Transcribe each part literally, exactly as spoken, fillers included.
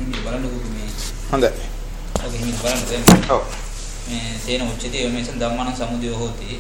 හිමි බලන්නකෝ මේ. හොඳයි. ඔක හිමි බලන්න. ඔව්. මේ තේන උච්චති මේසන් ධම්මන සමුදය හොති.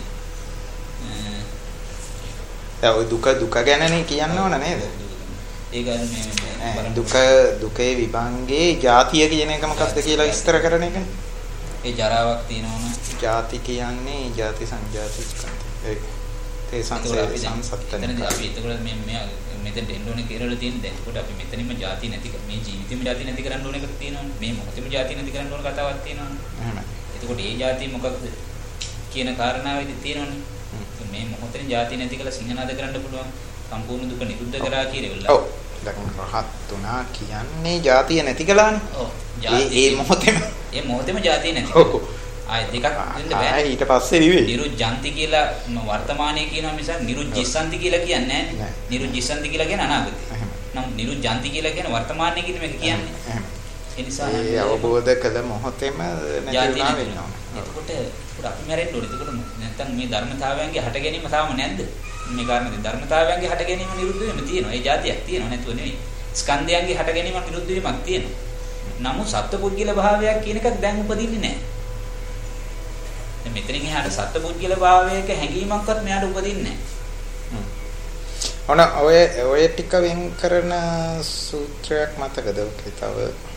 දැන් ඔය දුක දුක ගැනනේ කියන්න ඕන නේද? ඒක මේ දුක දුකේ විභංගේ ජාතිය කියන එක මොකක්ද කියලා විස්තර කරන එකනේ. ඒ ජරාවක් තියෙනවනේ. ජාති කියන්නේ ජාති සංජාති ස්කන්ධ. ඒක ඒ සංසාරේ සංසත්තන. එතනදී අපි එතකොට මේ මේ මෙතෙන් එන්න ඕනේ කියලා තියෙන දැන්. එතකොට අපි මෙතනින්ම ජාති නැති මේ ජීවිතෙම ජාති නැති කරන්න ඕන එකක් තියෙනවනේ. මේ මොහොතේම ජාති නැති කරන්න ඕන කතාවක් තියෙනවනේ. එහෙමයි. එතකොට ඒ ජාතිය මොකක්ද කියන කාරණාවෙදි තියෙනවනේ. මේ මොහොතේ ජාති නැති කළ සිංහනාද කරන්න පුළුවන් සම්පූර්ණ දුක නිරුද්ධ කරා කියලා. ඔව්. දැන් රහත් උනා කියන්නේ ජාතිය නැති කළානේ. ඔව්. ඒ ඒ මොහොතේම ඒ මොහොතේම ජාතිය නැති. ඔව්. ආයි දෙකක් දෙන්න බෑ. ආයි ඊට පස්සේ නෙවෙයි. නිරුද්ධාන්ති කියලා වර්තමානයේ කියනවා මිසක් නිරුද්ධිස්සන්ති කියලා කියන්නේ නැහැ. නිරුද්ධිස්සන්ති කියලා කියන්නේ අනාගතය. නම් නිරුද්ධාන්ති කියලා කියන්නේ වර්තමානයේ කියන මේක කියන්නේ. ඒ නිසා ඒ අවබෝධ කළ මොහොතේම නැති වෙනවා වෙනවා. එතකොට අපි මැරෙන්න ඕනේ. එතකොට නැත්තම් මේ ධර්මතාවයන්ගේ හට ගැනීම තාම නැද්ද? මේ කාරණේ ධර්මතාවයන්ගේ හට ගැනීම නිරුද්ධ වෙන්න තියෙනවා. ඒ જાතියක් තියෙනවා නැතුව නෙවෙයි. ස්කන්ධයන්ගේ හට ගැනීම නිරුද්ධ වීමක් තියෙනවා. නමුත් සත්පුද්ගල භාවයක් කියන එකක් දැන් උපදින්නේ නැහැ. දැන් මෙතනින් එහාට සත්පුද්ගල භාවයක හැඟීමක්වත් මෙයාට උපදින්නේ නැහැ. ඔන ඔය ඔය ටික වෙන් කරන සූත්‍රයක් මතකද? ඔකේ තව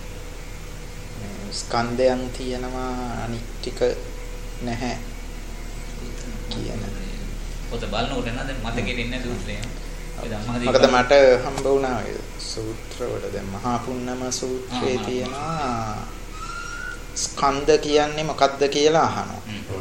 ස්කන්ධයන් තියෙනවා අනිත් ටික නැහැ කියන පොත බලනකොට නේද මතකෙට ඉන්නේ සූත්‍රය. මොකද මට හම්බ වුණා ඒ සූත්‍රවල දැන් මහා පුන්නම සූත්‍රයේ තියෙනවා ස්කන්ධ කියන්නේ මොකක්ද කියලා අහනවා.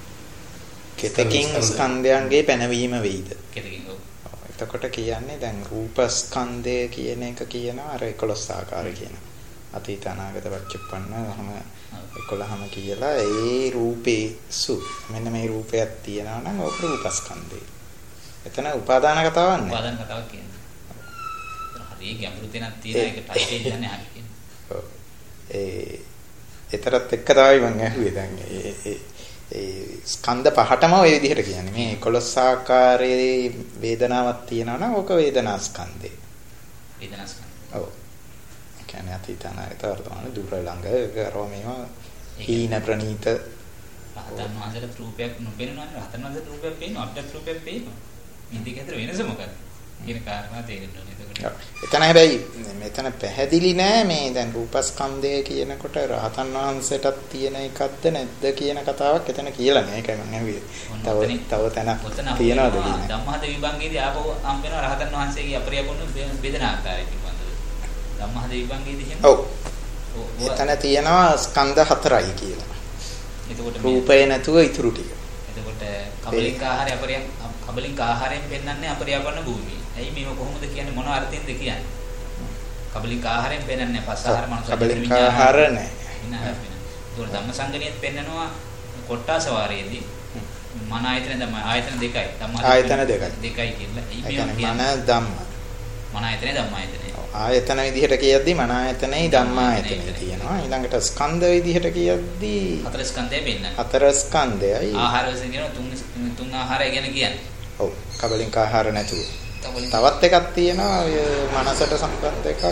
කෙතකින් ස්කන්ධයන්ගේ පැනවීම වෙයිද? කෙතකින් ඔව්. එතකොට කියන්නේ දැන් රූප ස්කන්ධය කියන එක කියනවා අර එකොළොස් ආකාරය කියන. අතීත අනාගත වච්චප්පන්න හැම එකොළහම කියලා ඒ රූපේ සු මෙන්න මේ රූපයක් තියෙනවා නම් ඔක රූපස්කන්ධය. එතන උපාදාන කතාවක් නෑ. උපාදාන කතාවක් කියන්නේ. හරි ගැඹුරු තැනක් තියෙන එක ටයිට් එකක් නැහැ හරි කියන්නේ. ඔව්. ඒ ඒතරත් එක්ක තමයි මම ඇහුවේ දැන් ඒ ඒ ස්කන්ධ පහටම ওই විදිහට කියන්නේ. මේ එකොළොස් ආකාරයේ වේදනාවක් තියෙනවා නම් ඕක වේදනා ස්කන්ධය. වේදනා ස්කන්ධය. ඔව්. කියන්නේ අතීත අනාගත වර්තමාන දුර ළඟ කරව මේවා හීන ප්‍රනීත රහතන් වහන්සේට රූපයක් නොපෙනෙනවා නේ රහතන් වහන්සේට රූපයක් පේනවා අපිට රූපයක් පේනවා මේ දෙක අතර වෙනස මොකක්ද කියන කාරණා තේරෙන්න ඕනේ එතකොට එතන හැබැයි මෙතන පැහැදිලි නෑ මේ දැන් රූපස්කන්ධය කියනකොට රහතන් වහන්සේටත් තියෙන එකක්ද නැද්ද කියන කතාවක් එතන කියලා නෑ ඒකයි මම අහුවේ තව තව තැනක් තියනවාද කියන්නේ ධම්මහද විභංගයේදී ආපහු හම් වෙනවා රහතන් වහන්සේගේ අපරියපුණු වේදනාකාරය ධම්මහද විභංගයේදී එහෙම ඔව් එතන තියෙනවා ස්කන්ධ හතරයි කියලා. එතකොට රූපේ නැතුව ඉතුරු ටික. එතකොට කබලික ආහාරය අපරිය කබලික ආහාරයෙන් පෙන්වන්නේ අපරියපන්න භූමිය. ඇයි මේක කොහොමද කියන්නේ මොන අර්ථයෙන්ද කියන්නේ? කබලික ආහාරයෙන් පෙන්වන්නේ පස් ආහාර මනස කබලික ආහාර නැහැ. ඒක ධම්මසංගණියත් පෙන්නනවා කොට්ටාස වාරයේදී මන ආයතන ධම්ම ආයතන දෙකයි. ධම්ම ආයතන දෙකයි. දෙකයි කියලා. ඒ කියන්නේ මන ධම්ම. මන ආයතනේ ධම්ම ආයතනේ. ආයතන විදිහට කියද්දි මන ආයතනයි ධම්මා ආයතනයි තියෙනවා. ඊළඟට ස්කන්ධ විදිහට කියද්දි හතර ස්කන්ධය වෙන්න. හතර ස්කන්ධයයි. ආහාර වශයෙන් කියන තුන් තුන් ආහාරය ගැන කියන්නේ. ඔව්. කබලින්ක ආහාර නැතුව. තවත් එකක් තියෙනවා ඔය මනසට සම්බන්ධ එකක්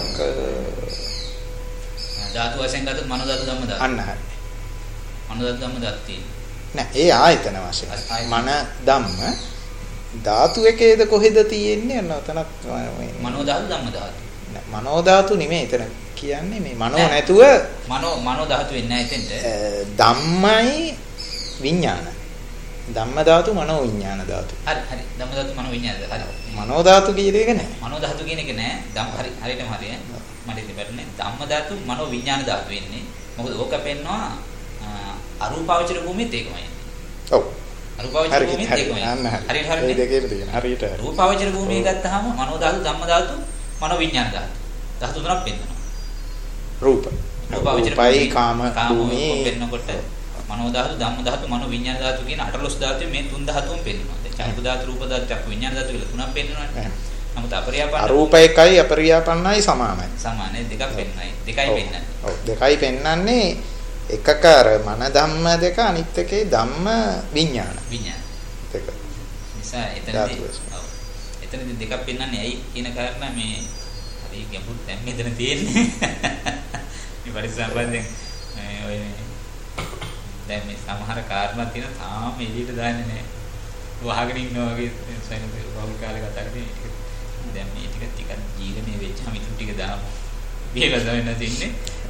ධාතු වශයෙන් ගත්තොත් මනෝ ධාතු ධම්ම ධාතු. අන්න හරි. මනෝ ධාතු ධම්ම ධාතු තියෙනවා. නෑ ඒ ආයතන වශයෙන්. මන ධම්ම ධාතු එකේද කොහෙද තියෙන්නේ අන්න උතනක් මනෝ ධාතු ධම්ම ධාතු. මනෝ ධාතු නෙමෙයි එතන කියන්නේ මේ මනෝ නැතුව මනෝ මනෝ ධාතු වෙන්නේ නැහැ එතෙන්ට ධම්මයි විඥාන ධම්ම ධාතු මනෝ විඥාන ධාතු හරි හරි ධම්ම ධාතු මනෝ විඥාන හරි මනෝ ධාතු කියන එක නෑ මනෝ ධාතු කියන එක නෑ ධම් හරි හරියටම හරි මට ඉතින් බැලුනේ ධම්ම ධාතු මනෝ විඥාන ධාතු වෙන්නේ මොකද ඕක පෙන්නවා අරූපාවචර භූමියත් ඒකමයි ඔව් අරූපාවචර භූමියත් ඒකමයි හරි හරි මේ දෙකේම තියෙන හරියට රූපාවචර භූමිය ගත්තාම මනෝ ධාතු ධම්ම ධාතු මනෝ විඥාන ධාතු ධාතු තුනක් පෙන්වනවා රූප රූපයි කාම භූමිය පෙන්වනකොට මනෝ ධාතු ධම්ම ධාතු මනෝ විඥාන ධාතු කියන අටලොස් ධාතුවේ මේ තුන් ධාතුන් පෙන්වනවා දැන් චක්කු ධාතු රූප ධාතු චක්කු විඥාන ධාතු කියලා තුනක් පෙන්වනවානේ නමුත් අපරියාපන්න අරූප එකයි අපරියාපන්නයි සමානයි සමානයි දෙකක් පෙන්වන්නේ දෙකයි පෙන්වන්නේ ඔව් දෙකයි පෙන්වන්නේ එකකාර මන ධම්ම දෙක අනිත් එකේ ධම්ම විඥාන විඥාන දෙක නිසා එතනදී ඔව් එතනදී දෙකක් පෙන්වන්නේ ඇයි කියන කාරණා මේ හරි ගැඹුරු දැන් මෙතන තියෙන්නේ පරිසම්බන්ධයෙන් ඔය දැන් මේ සමහර කාරණා තියෙන තාම එළියට දාන්නේ නැහැ. වහගෙන ඉන්නවා වගේ සයින් වගේ කාලේ කතා කරන්නේ. දැන් මේ ටික ටික ජීවණය වෙච්චාම ඉතුරු ටික දාමු. බියලා දාන්න තින්නේ.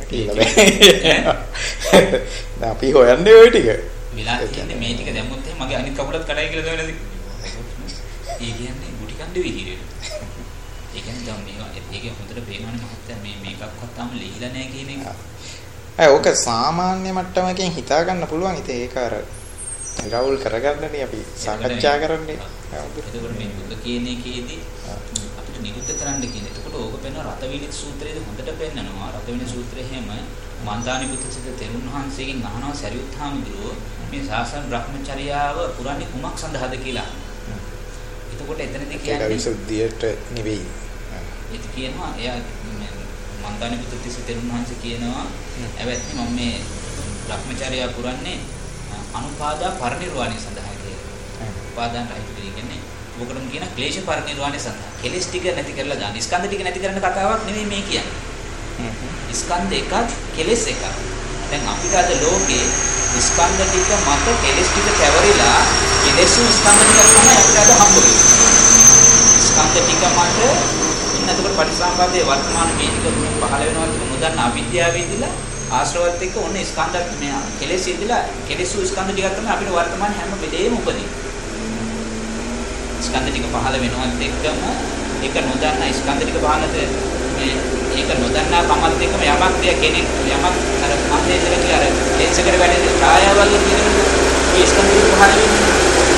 දැන් අපි හොයන්නේ ওই ටික. විලා කියන්නේ මේ ටික දැම්මොත් එහෙනම් මගේ අනිත් කකුලත් කඩයි කියලා දාන්නද? ඒ කියන්නේ ගුටි කණ්ඩ විදිහට. ඒ කියන්නේ දැන් මේවා ඒකේ හොඳට පේනවනේ මහත්තයා මේ මේකක්වත් තාම ලිහිලා නැහැ කියන එක. ඒ ඕක සාමාන්‍ය මට්ටමකින් හිතා ගන්න පුළුවන්. ඉතින් ඒක අර රවුල් කරගන්නනේ අපි සාකච්ඡා කරන්නේ. එතකොට මේ බුද්ධ කියන එකේදී අපිට නිරුද්ධ කරන්න කියන. එතකොට ඕක පෙන්න රතවිනිත් සූත්‍රයේද හොඳට පෙන්නනවා. රතවිනිත් සූත්‍රයේ හැම මන්දානි පුත්‍රසිත තෙරුන් වහන්සේගෙන් අහනවා සරියුත් හාමුදුරුවෝ මේ සාසන බ්‍රහ්මචර්යාව පුරන්නේ කුමක් සඳහාද කියලා. එතකොට එතනදී කියන්නේ ඒක විසුද්ධියට නෙවෙයි. ඒක කියනවා එයා මන්දානි පුත්‍රසිත තෙරුන් වහන්සේ කියනවා ඇවැත්නි මම මේ බ්‍රහ්මචර්යාව පුරන්නේ අනුපාදා පරිනිර්වාණය සඳහා කියලා. උපාදාන රහිත කියන්නේ ඔකටම කියන ක්ලේශ පරිනිර්වාණය සඳහා. කෙලෙස් ටික නැති කරලා දාන්න. ස්කන්ධ ටික නැති කරන කතාවක් නෙමෙයි මේ කියන්නේ. ස්කන්ධ එකක් කෙලෙස් එකක්. දැන් අපිට අද ලෝකේ ස්කන්ධ ටික මත කෙලෙස් ටික කැවරිලා කෙලෙස් ස්කන්ධ ටික තමයි අපිට අද හම්බ වෙන්නේ. ස්කන්ධ ටික මත ඉන්නකොට පටිසම්පාදයේ වර්තමාන මේ ටික පහළ වෙනවා කියන මුදන්න අවිද්‍යාවේදීලා ආශ්‍රවත් එක්ක ඔන්න ස්කන්ධත් මේ කෙලෙස් ඉදලා කෙලෙස් ස්කන්ධ ටිකක් තමයි අපිට වර්තමාන හැම වෙලේම උපදින්නේ. ස්කන්ධ ටික පහළ වෙනවත් එක්කම ඒක නොදන්නා ස්කන්ධ ටික පහළට මේ ඒක නොදන්නා කමත් එක්කම යමක් දෙය කෙනෙක් යමක් අර මන්දේශක කියලා අර ලෙන්ස් එකට වැටෙන ඡායාව වගේ තියෙනවා. ඒ ස්කන්ධ ටික පහළ වෙන්නේ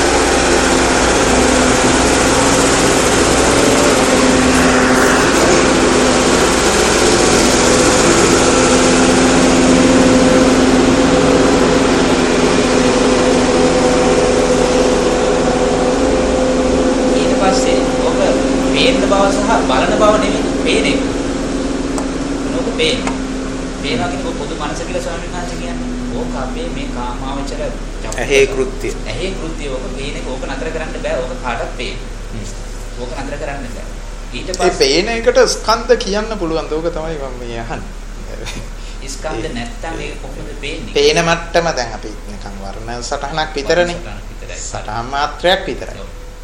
බලන බව නෙවෙයි පේන එක. නෝක පේන. පේනවා කියන පොදු මනස කියලා ස්වාමීන් වහන්සේ කියන්නේ. ඕක අපේ මේ කාමාවචර ඇහි කෘත්‍ය. ඇහි කෘත්‍ය ඕක පේන එක ඕක නතර කරන්න බෑ. ඕක කාටවත් පේන. ඕක නතර කරන්න බෑ. ඊට පස්සේ ඒ පේන එකට ස්කන්ධ කියන්න පුළුවන්. ඕක තමයි මම මේ අහන්නේ. ස්කන්ධ නැත්තම් ඒක කොහොමද පේන්නේ? පේන මට්ටම දැන් අපි නිකන් වර්ණ සටහනක් විතරනේ. සටහන් මාත්‍රයක් විතරයි.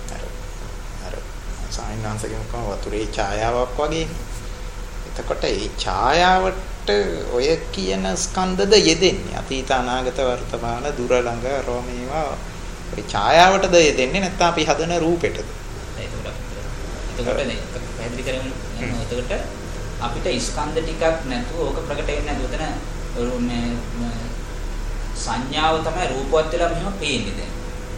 සායනාංශකෙන් කොහොම වතුරේ ඡායාවක් වගේ. එතකොට ඒ ඡායාවට ඔය කියන ස්කන්ධද යෙදෙන්නේ. අතීත අනාගත වර්තමාන දුර ළඟ රෝමේවා ඔය ඡායාවටද යෙදෙන්නේ නැත්නම් අපි හදන රූපෙටද? එතකොට එතකොට පැහැදිලි කරමු. එතකොට අපිට ස්කන්ධ ටිකක් නැතුව ඕක ප්‍රකට වෙන්නේ නැතුව උතන මේ සංඥාව තමයි රූපවත් වෙලා මෙහෙම පේන්නේ දැන්.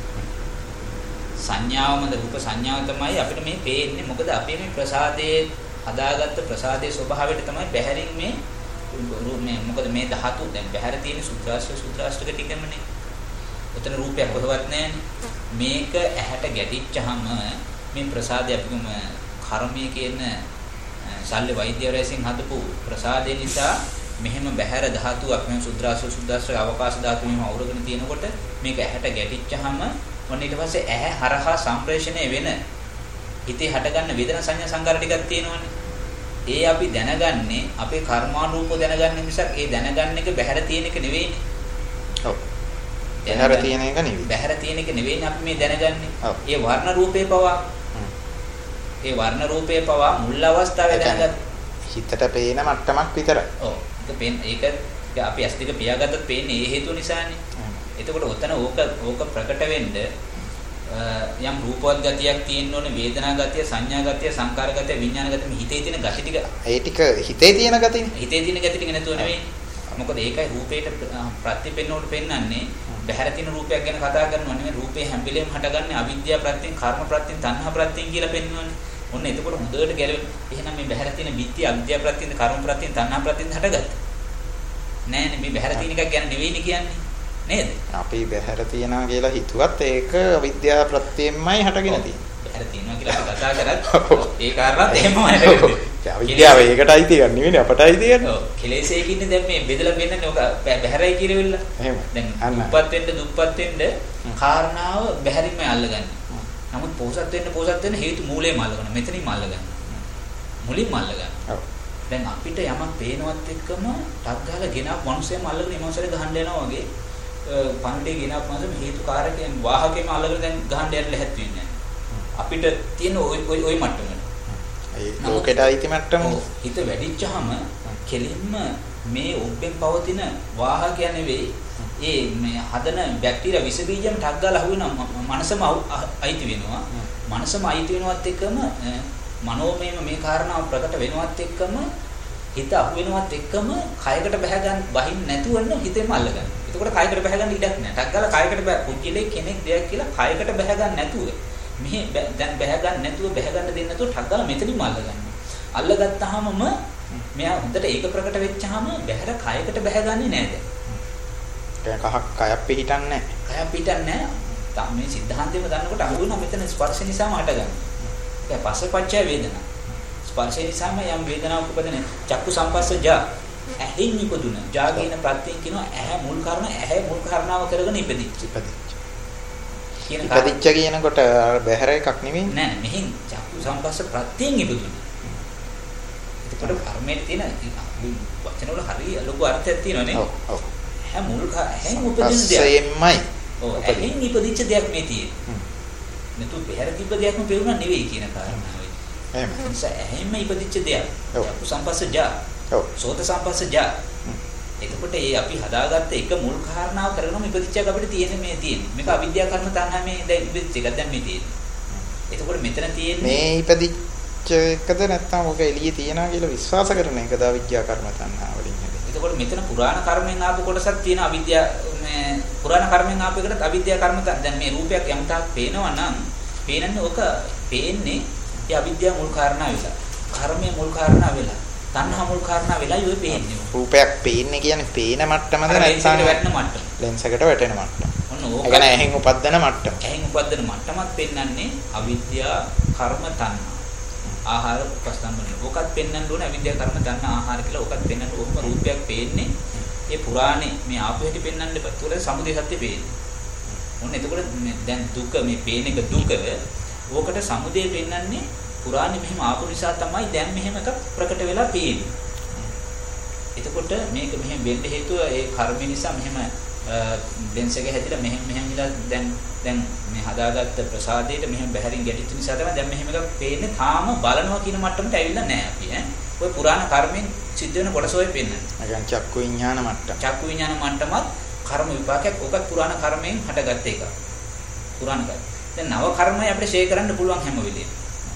සංඥාවමද රූප සංඥාව තමයි අපිට මේ පේන්නේ. මොකද අපේ මේ ප්‍රසාදයේ හදාගත්ත ප්‍රසාදයේ ස්වභාවයට තමයි බහැරින් මේ මේ මොකද මේ ධාතු දැන් බහැර තියෙන සුත්‍රාස්ත්‍ර සුත්‍රාස්ත්‍රක ටිකමනේ. උතන රූපයක් කොහොවත් නැහැනේ. මේක ඇහැට ගැටිච්චහම මේ ප්‍රසාදය අපිම කර්මයේ කියන ශල්‍ය වෛද්‍යවරයන් හදපු ප්‍රසාදේ නිසා මෙහෙම බහැර ධාතුවක් මේ සුත්‍රාස්ත්‍ර සුත්‍රාස්ත්‍ර අවකාශ ධාතු මෙහෙම අවුරගෙන තියෙනකොට මේක ඇහැට ගැටිච්චහම ඔන්න ඊට පස්සේ ඇහැ හරහා සම්ප්‍රේෂණය වෙන හිතේ හටගන්න වේදනා සංඥා සංකාර ටිකක් තියෙනවනේ. ඒ අපි දැනගන්නේ අපේ කර්මානුරූපව දැනගන්න මිසක් ඒ දැනගන්න එක බහැර තියෙන එක නෙවෙයිනේ. ඔව්. බහැර තියෙන එක නෙවෙයි. බහැර තියෙන එක නෙවෙයිනේ අපි මේ දැනගන්නේ. ඒ වර්ණ රූපේ පවා. ඒ වර්ණ රූපේ පවා මුල් අවස්ථාවේ දැනගන්න හිතට පේන මට්ටමක් විතරයි. ඔව්. ඒක පේන ඒක අපි ඇස් දෙක පියාගත්තත් පේන්නේ ඒ හේතුව නිසානේ. එතකොට ඔතන ඕක ඕක ප්‍රකට වෙන්න යම් රූපවත් ගතියක් තියෙන්න ඕනේ, වේදනා ගතිය, සංඥා ගතිය, සංකාර ගතිය, විඥාන ගතිය, මේ හිතේ තියෙන ගති ටික. ඒ ටික හිතේ තියෙන ගතියනේ. හිතේ තියෙන ගති ටික නැතුව නෙවෙයි. මොකද ඒකයි රූපේට ප්‍රතිපෙන්නවට පෙන්වන්නේ. බහැර තියෙන රූපයක් ගැන කතා කරනවා නෙවෙයි. රූපේ හැම වෙලෙම හටගන්නේ අවිද්‍යාව ප්‍රත්‍යයෙන්, කර්ම ප්‍රත්‍යයෙන්, තණ්හා ප්‍රත්‍යයෙන් කියලා පෙන්වන්නේ. ඔන්න එතකොට හොඳට ගැලවෙන. එහෙනම් මේ බහැර තියෙන විත්‍ය අවිද්‍යාව ප්‍රත්‍යයෙන්, කර්ම ප්‍රත්‍යයෙන්, තණ්හා ප්‍රත්‍යයෙන් හටගත්තා. නෑනේ මේ බහැර තියෙන එකක් ගැන නෙවෙයිනේ කියන්නේ. නේද? අපි බහැර තියනවා කියලා හිතුවත් ඒක විද්‍යා ප්‍රත්‍යයෙන්මයි හටගෙන තියෙන්නේ. බහැර තියනවා කියලා අපි කතා කරත් ඒ කාරණාත් එහෙමමයි හටගෙන. විද්‍යාව ඒකටයි තියන්නේ නෙවෙයි අපටයි තියන්නේ. ඔව්. කෙලෙසේ ඉන්නේ දැන් මේ බෙදලා පෙන්නන්නේ ඔක බහැරයි කියලා වෙන්න. එහෙම. දැන් දුප්පත් වෙන්න දුප්පත් වෙන්න කාරණාව බහැරින්ම අල්ලගන්නේ. නමුත් පොහසත් වෙන්න පොහසත් වෙන්න හේතු මූලයේම අල්ලගන්න. මෙතනින්ම අල්ලගන්න. මුලින්ම අල්ලගන්න. ඔව්. දැන් අපිට යමක් පේනවත් එක්කම ටක් ගාලා ගෙනාව මිනිස්සෙම අල්ලගෙන ඉමෝසරේ ගහන්න යනවා වගේ පණ්ඩේ ගෙනාව මිනිස්සෙම හේතුකාරකයන් වාහකෙම අල්ලගෙන දැන් ගහන්න යන්න ලැහැත් වෙන්නේ අපිට තියෙන ওই ওই මට්ටමනේ. ඒ ලෝකෙට අයිති මට්ටම හිත වැඩිච්චාම කෙලින්ම මේ ඔබෙන් පවතින වාහකයන් නෙවෙයි ඒ මේ හදන බැක්ටීරියා විස බීජයන් ටක් ගාලා අහුවෙනවා මනසම අයිති වෙනවා. මනසම අයිති වෙනවත් එක්කම මනෝමයම මේ කාරණාව ප්‍රකට වෙනවත් එක්කම හිත අහු වෙනවත් එක්කම කයකට බැහැ ගන්න බහින් නැතුවන්න හිතෙම අල්ල ගන්න. එතකොට කයකට බැහැ ගන්න ඉඩක් නැහැ. ටක් ගාලා කයකට බැහැ පුජ්‍යලේ කෙනෙක් දෙයක් කියලා කයකට බැහැ ගන්න නැතුව මෙහි දැන් බැහැ ගන්න නැතුව බැහැ ගන්න දෙන්නේ නැතුව ටක් ගාලා මෙතනින්ම අල්ල ගන්නවා. අල්ල ගත්තාමම මෙයා හොඳට ඒක ප්‍රකට වෙච්චාම බැහැර කයකට බැහැ ගන්නේ නැහැ දැන්. කහක් කයක් පිටින්නේ නැහැ. කයක් පිටින්නේ නැහැ. මේ සිද්ධාන්තයම දන්නකොට අහු වෙනවා මෙතන ස්පර්ශ නිසාම හටගන්නේ. දැන් පස්සපච්චය වේදනා. ස්පර්ශය නිසාම යම් වේදනාවක් උපදින චක්කු සම්පස්සජා ඇහෙන් ඉපදුන. ජාගේන ප්‍රත්‍යයෙන් කියනවා ඇහැ මුල් කරන ඇහැ මුල් කරනාව කරගෙන ඉපදිච්ච. ඉපදිච්ච. කියන ඉපදිච්ච කියනකොට බහැර එකක් නෙමෙයි. නෑ මෙහින් චක්කු සම්පස්ස ප්‍රත්‍යයෙන් ඉපදුන. ඒකට කර්මයේ තියෙන වචන වල හරිය ලොකු අර්ථයක් තියෙනවා නේ. ඔව් ඔව්. ඇහැ මුල් ඇහෙන් උපදින දෙයක්. සම්පස්සයෙන්මයි. ඔව් ඇහෙන් ඉපදිච්ච දෙයක් මේ තියෙන්නේ. නේතු බහැර තිබ්බ දෙයක්ම පෙරුණා නෙවෙයි කියන කාරණාවයි. එහෙම. එහෙම ඉපදිච්ච දෙයක්. ඔව්. සම්පස්සජා. ඔව්. සෝත සම්පස්සජා. එතකොට ඒ අපි හදාගත්ත එක මුල් කාරණාව කරගෙනම ඉපදිච්චක් අපිට තියෙන්නේ මේ තියෙන්නේ. මේක අවිද්‍යා කර්ම තණ්හා මේ දැන් ඉපදිච්ච එක දැන් මේ තියෙන්නේ. එතකොට මෙතන තියෙන්නේ මේ ඉපදිච්ච එකද නැත්නම් ඔක එළියේ තියනවා කියලා විශ්වාස කරන එකද අවිද්‍යා කර්ම තණ්හා වලින් හැදෙන්නේ. එතකොට මෙතන පුරාණ කර්මෙන් ආපු කොටසක් තියෙන අවිද්‍යා මේ පුරාණ කර්මෙන් ආපු එකකට අවිද්‍යා කර්ම දැන් මේ රූපයක් යම් තාක් පේනවා නම් පේනන්නේ ඔක පේන්නේ ඒ අවිද්‍යාව මුල් කාරණා වෙලා. කර්මය මුල් කාරණා වෙලා. තණ්හා මුල් කාරණා වෙලා යොයි පේන්නේ. රූපයක් පේන්නේ කියන්නේ පේන මට්ටමද නැත්නම් වැටෙන මට්ටම. ලෙන්ස් එකට වැටෙන මට්ටම. ඔන්න ඕක. ඒ කියන්නේ ඇහෙන් උපදින මට්ටම. ඇහෙන් උපදින මට්ටමත් පෙන්වන්නේ අවිද්‍යා කර්ම තණ්හා. ආහාර උපස්තම්භනේ. ඕකත් පෙන්වන්න ඕනේ අවිද්‍යා කර්ම තණ්හා ආහාර කියලා. ඕකත් පෙන්වන්න ඕකම රූපයක් පේන්නේ. ඒ පුරාණේ මේ ආපු හැටි පෙන්වන්න බතුර සමුදය සත්‍ය පේන්නේ. ඔන්න එතකොට දැන් දුක මේ පේන එක දුක. ඕකට සමුදය පෙන්වන්නේ පුරාණේ මෙහෙම ආපු නිසා තමයි දැන් මෙහෙම එකක් ප්‍රකට වෙලා පේන්නේ. එතකොට මේක මෙහෙම වෙන්න හේතුව ඒ කර්ම නිසා මෙහෙම ලෙන්ස් එක හැදිලා මෙහෙම මෙහෙම ඉඳලා දැන් දැන් මේ හදාගත්ත ප්‍රසාදයට මෙහෙම බැහැරින් ගැටිච්ච නිසා තමයි දැන් මෙහෙම එකක් පේන්නේ. තාම බලනවා කියන මට්ටමට ඇවිල්ලා නැහැ අපි ඈ. ඔය පුරාණ කර්මෙන් සිද්ධ වෙන කොටස ඔය පෙන්වන්නේ. ඒ කියන්නේ චක්කු විඥාන මට්ටම. චක්කු විඥාන මට්ටමත් කර්ම විපාකයක් ඔකත් පුරාණ කර්මයෙන් හටගත්ත එකක්. පුරාණ කර්ම. දැන් නව කර්මය අපිට ෂේ කරන්න පුළුවන් හැම වෙලේම.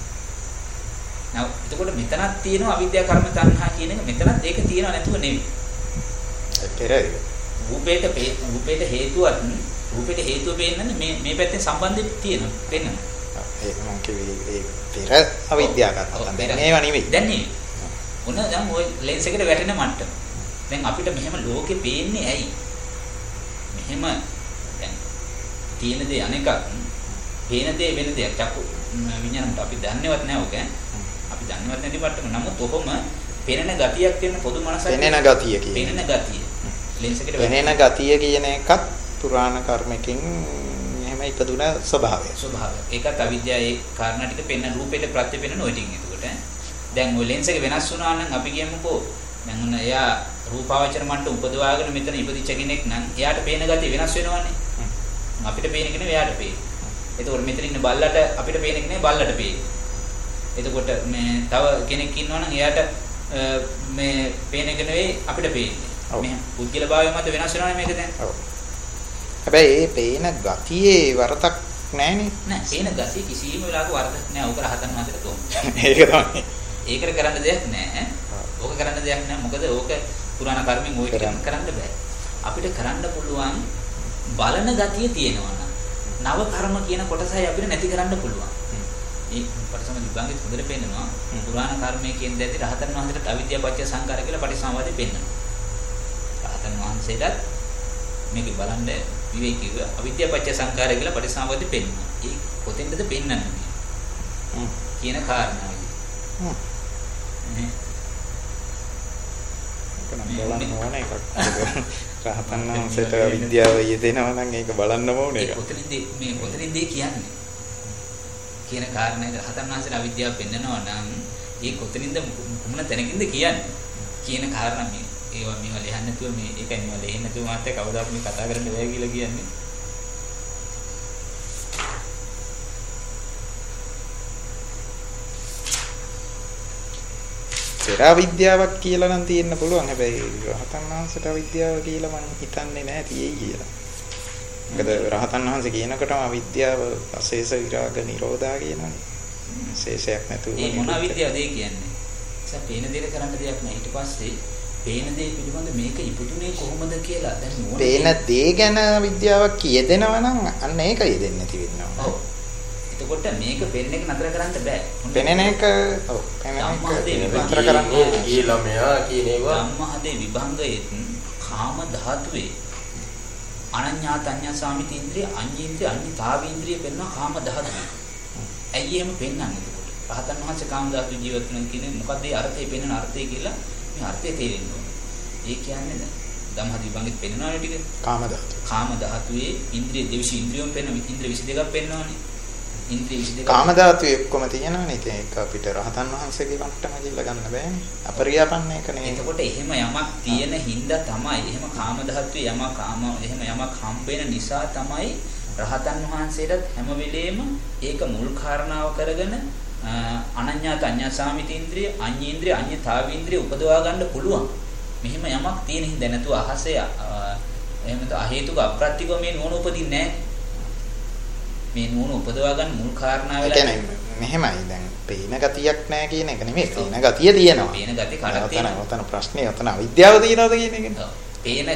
නව එතකොට මෙතනක් තියෙනවා අවිද්‍යා කර්ම තණ්හා කියන එක මෙතනත් ඒක තියෙනව නැතුව නෙවෙයි. පෙරේ. රූපේට රූපේට හේතුවත් රූපේට හේතුව වෙන්නන්නේ මේ මේ පැත්තෙන් සම්බන්ධයක් තියෙනවා. වෙනවා. ඒක මම කිව්වේ ඒ පෙර අවිද්‍යා කර්ම. දැන් ඒවා නෙවෙයි. දැන් නෙවෙයි. ඔන්න දැන් ওই ලෙන්ස් එකට වැටෙන මට්ටම. දැන් අපිට මෙහෙම ලෝකෙ පේන්නේ ඇයි? මෙහෙම දැන් තියෙන දේ අනෙකක්. පේන දේ වෙන දෙයක්. චක්කු විඥානට අපි දන්නේවත් නැහැ ඔක. අපි දන්නේවත් නැති මට්ටම. නමුත් ඔහොම පෙනෙන ගතියක් තියෙන පොදු මනසක්. පෙනෙන ගතිය කියන්නේ. පෙනෙන ගතිය. ලෙන්ස් එකට පෙනෙන ගතිය කියන එකත් පුරාණ කර්මකින් එහෙම ඉපදුන ස්වභාවය. ස්වභාවය. ඒකත් අවිද්‍යාව ඒ කාරණා ටික පෙන්න රූපෙට ප්‍රත්‍ය පෙන්නන ඔය ටික. එතකොට දැන් ඔය ලෙන්ස් එක වෙනස් වුණා නම් අපි කියමුකෝ දැන් ඔන්න එයා රූපාවචර මට්ටම උපදවාගෙන මෙතන ඉපදිච්ච කෙනෙක් නම් එයාට පේන ගතිය වෙනස් වෙනවනේ. අපිට පේන කෙනේ එයාට පේන්නේ. එතකොට මෙතන ඉන්න බල්ලට අපිට පේන කෙනේ බල්ලට පේන්නේ. එතකොට මේ තව කෙනෙක් ඉන්නවා නම් එයාට මේ පේන එක නෙවෙයි අපිට පේන්නේ. මේ පුද්ගල භාවය මත වෙනස් වෙනවනේ මේක දැන්. ඔව්. හැබැයි ඒ පේන ගතියේ වරදක් නැහැනේ. නෑ පේන ගතිය කිසිම වෙලාවක වරදක් නෑ. ඕක රහතන් වහන්සේට තෝරන. ඒක තමයි. ඒකට කරන්න දෙයක් නෑ. ඕක කරන්න දෙයක් නෑ. මොකද ඕක පුරාණ කර්මෙන් ওই ටික කරන්න බෑ. අපිට කරන්න පුළුවන් බලන ගතිය තියෙනවා නම් නව කර්ම කියන කොටසයි අපිට නැති කරන්න පුළුවන්. මේ පරිසම විභාගෙත් හොඳට පෙන්නනවා. පුරාණ කර්මයේ කියන දෙයට රහතන් වහන්සේට අවිද්‍යාව පත්‍ය සංකාර කියලා පරිසම්වාදේ පෙන්නනවා. රහතන් වහන්සේට මේක බලන්න විවේකීව අවිද්‍යාව පත්‍ය සංකාරය කියලා පරිසම්වාදේ පෙන්නනවා. ඒ කොතෙන්ද පෙන්නන්නේ? කියන කාරණාව. හ්ම්. බලන්න ඕනේ එකක්. රහතන් වහන්සේට විද්‍යාව යෙදෙනවා නම් ඒක බලන්න ඕනේ එක. කොතනින්ද මේ කොතනින්ද කියන්නේ? කියන කාරණේද රහතන් වහන්සේට අවිද්‍යාව පෙන්නනවා නම් ඒ කොතනින්ද මොන තැනකින්ද කියන්නේ කියන කාරණා මේ ඒවා මේවා ලියන්න නැතුව මේ ඒකයි මේවා ලියන්න නැතුව මාත්‍ය කවදාවත් මේ කතා කරන්න බෑ කියලා කියන්නේ. පෙර අවිද්‍යාවක් කියලා නම් තියෙන්න පුළුවන්. හැබැයි රහතන් වහන්සේට අවිද්‍යාව කියලා මම හිතන්නේ නැහැ තියෙයි කියලා. මොකද රහතන් වහන්සේ කියනකොටම අවිද්‍යාව අශේෂ විරාග නිරෝධා කියනනේ. ශේෂයක් නැතුව ඒ මොන අවිද්‍යාවද ඒ කියන්නේ? ඒක පේන දේ කරන්න දෙයක් නැහැ. ඊට පස්සේ පේන දේ පිළිබඳ මේක ඉපදුනේ කොහොමද කියලා දැන් මොන පේන දේ ගැන විද්‍යාවක් කියදෙනවා නම් අන්න ඒක යෙදෙන්නේ නැති වෙනවා. ඔව්. එතකොට මේක පෙන්න එක නතර කරන්න බෑ. පෙනෙන එක ඔව් පෙනෙන එක නතර කරන්න කියලා මෙයා කියන ඒවා ධම්මහදේ විභංගයේ කාම ධාතුවේ අනඤ්ඤාත අඤ්ඤා සාමිති ඉන්ද්‍රිය අඤ්ඤේන්ද්‍රිය අඤ්ඤතාවීන්ද්‍රිය පෙන්වන කාම ධාතුව. ඇයි එහෙම පෙන්වන්නේ එතකොට? රහතන් වහන්සේ කාම ධාතු ජීවත් වෙන කියන්නේ මොකද්ද ඒ අර්ථය පෙන්වන අර්ථය කියලා මේ අර්ථය තේරෙන්න ඕනේ. ඒ කියන්නේ ධම්මහද විභංගෙත් පෙන්වනවානේ ටික. කාම ධාතු. කාම ධාතුවේ ඉන්ද්‍රිය දෙවිසි ඉන්ද්‍රියම් පෙන්වන ඉන්ද්‍රිය විසි දෙකක් පෙන්වනවානේ. ඉන්ද්‍රිය විසි දෙක කාම ධාතුවේ ඔක්කොම තියෙනවානේ. ඉතින් ඒක අපිට රහතන් වහන්සේගේ මට්ටම ගිහිල්ලා ගන්න බෑනේ. අපරියාපන්න එක නේ. එතකොට එහෙම යමක් තියෙන හින්දා තමයි එහෙම කාම ධාතුවේ යමක් කාම එහෙම යමක් හම්බ වෙන නිසා තමයි රහතන් වහන්සේටත් හැම වෙලේම ඒක මුල් කාරණාව කරගෙන අනඤ්ඤාත අඤ්ඤා සාමිතීන්ද්‍රිය අඤ්ඤේන්ද්‍රිය අඤ්ඤතාවීන්ද්‍රිය උපදවා ගන්න පුළුවන්. මෙහෙම යමක් තියෙන හින්දා නැතුව අහසේ එහෙම ත හේතුක අප්‍රත්‍යක මේ නුවණ උපදින්නේ නැහැ. මේ නුවණ උපදවා ගන්න මුල් කාරණා වෙලා කියන්නේ මෙහෙමයි දැන් පේන ගතියක් නැහැ කියන එක නෙමෙයි පේන ගතිය තියෙනවා. පේන ගතිය කඩක් තියෙනවා. ඔතන ප්‍රශ්නේ ඔතන අවිද්‍යාව තියෙනවද කියන එකනේ. ඔව්. පේන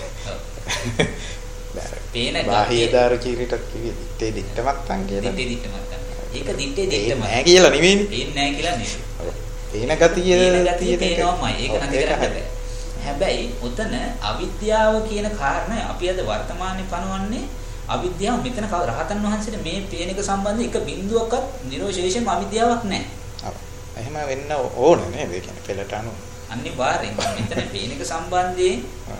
පේන බාහියදාර කීරිටත් කිව්වේ දිත්තේ දිත්තමත්තන් කියලා. දිත්තේ දිත්තමත්තන්. ඒක දිත්තේ දිත්තමත්තන්. නෑ කියලා නෙමෙයිනේ. පේන්නේ නෑ කියලා නෙමෙයි. පේන ගතිය පේන ගතිය පේනවාමයි. ඒක නැති කරන්න බෑ. හැබැයි ඔතන අවිද්‍යාව කියන කාරණය අපි අද වර්තමානයේ පනවන්නේ අවිද්‍යාව මෙතන රහතන් වහන්සේට මේ පේන එක සම්බන්ධ එක බිඳුවක්වත් නිරෝෂේෂම අවිද්‍යාවක් නැහැ. ඔව්. එහෙම වෙන්න ඕන නේද? ඒ කියන්නේ පෙළට අනුව. අනිවාර්යෙන් මෙතන පේන එක සම්බන්ධයෙන්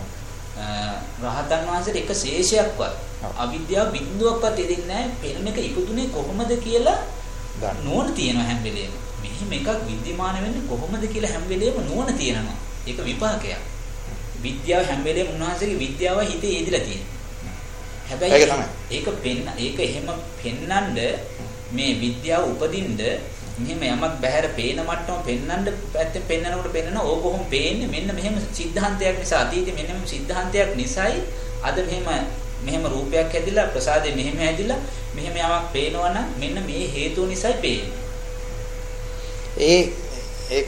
රහතන් වහන්සේට එක ශේෂයක්වත් අවිද්‍යාව බිඳුවක්වත් දෙන්නේ නැහැ. පේන එක ඉපදුනේ කොහොමද කියලා නුවණ තියෙනවා හැම වෙලේම. මෙහෙම එකක් විද්‍යමාන වෙන්නේ කොහොමද කියලා හැම වෙලේම නුවණ තියෙනවා. ඒක විපාකයක්. විද්‍යාව හැම වෙලේම උන්වහන්සේගේ විද්‍යාව හිතේ යෙදিলা තියෙනවා. හැබැයි ඒක පෙන්න ඒක එහෙම පෙන්නඳ මේ විද්‍යාව උපදින්න මෙහෙම යමක් බහැර පේන මට්ටම පෙන්නඳ පැත්තෙන් පෙන්නනකොට පෙන්නන ඕක කොහොම පේන්නේ මෙන්න මෙහෙම සිද්ධාන්තයක් නිසා අතීතේ මෙන්න මෙහෙම සිද්ධාන්තයක් නිසායි අද මෙහෙම මෙහෙම රූපයක් හැදිලා ප්‍රසාදේ මෙහෙම හැදිලා මෙහෙම යමක් පේනවා නම් මෙන්න මේ හේතුව නිසායි පේන්නේ. ඒ ඒක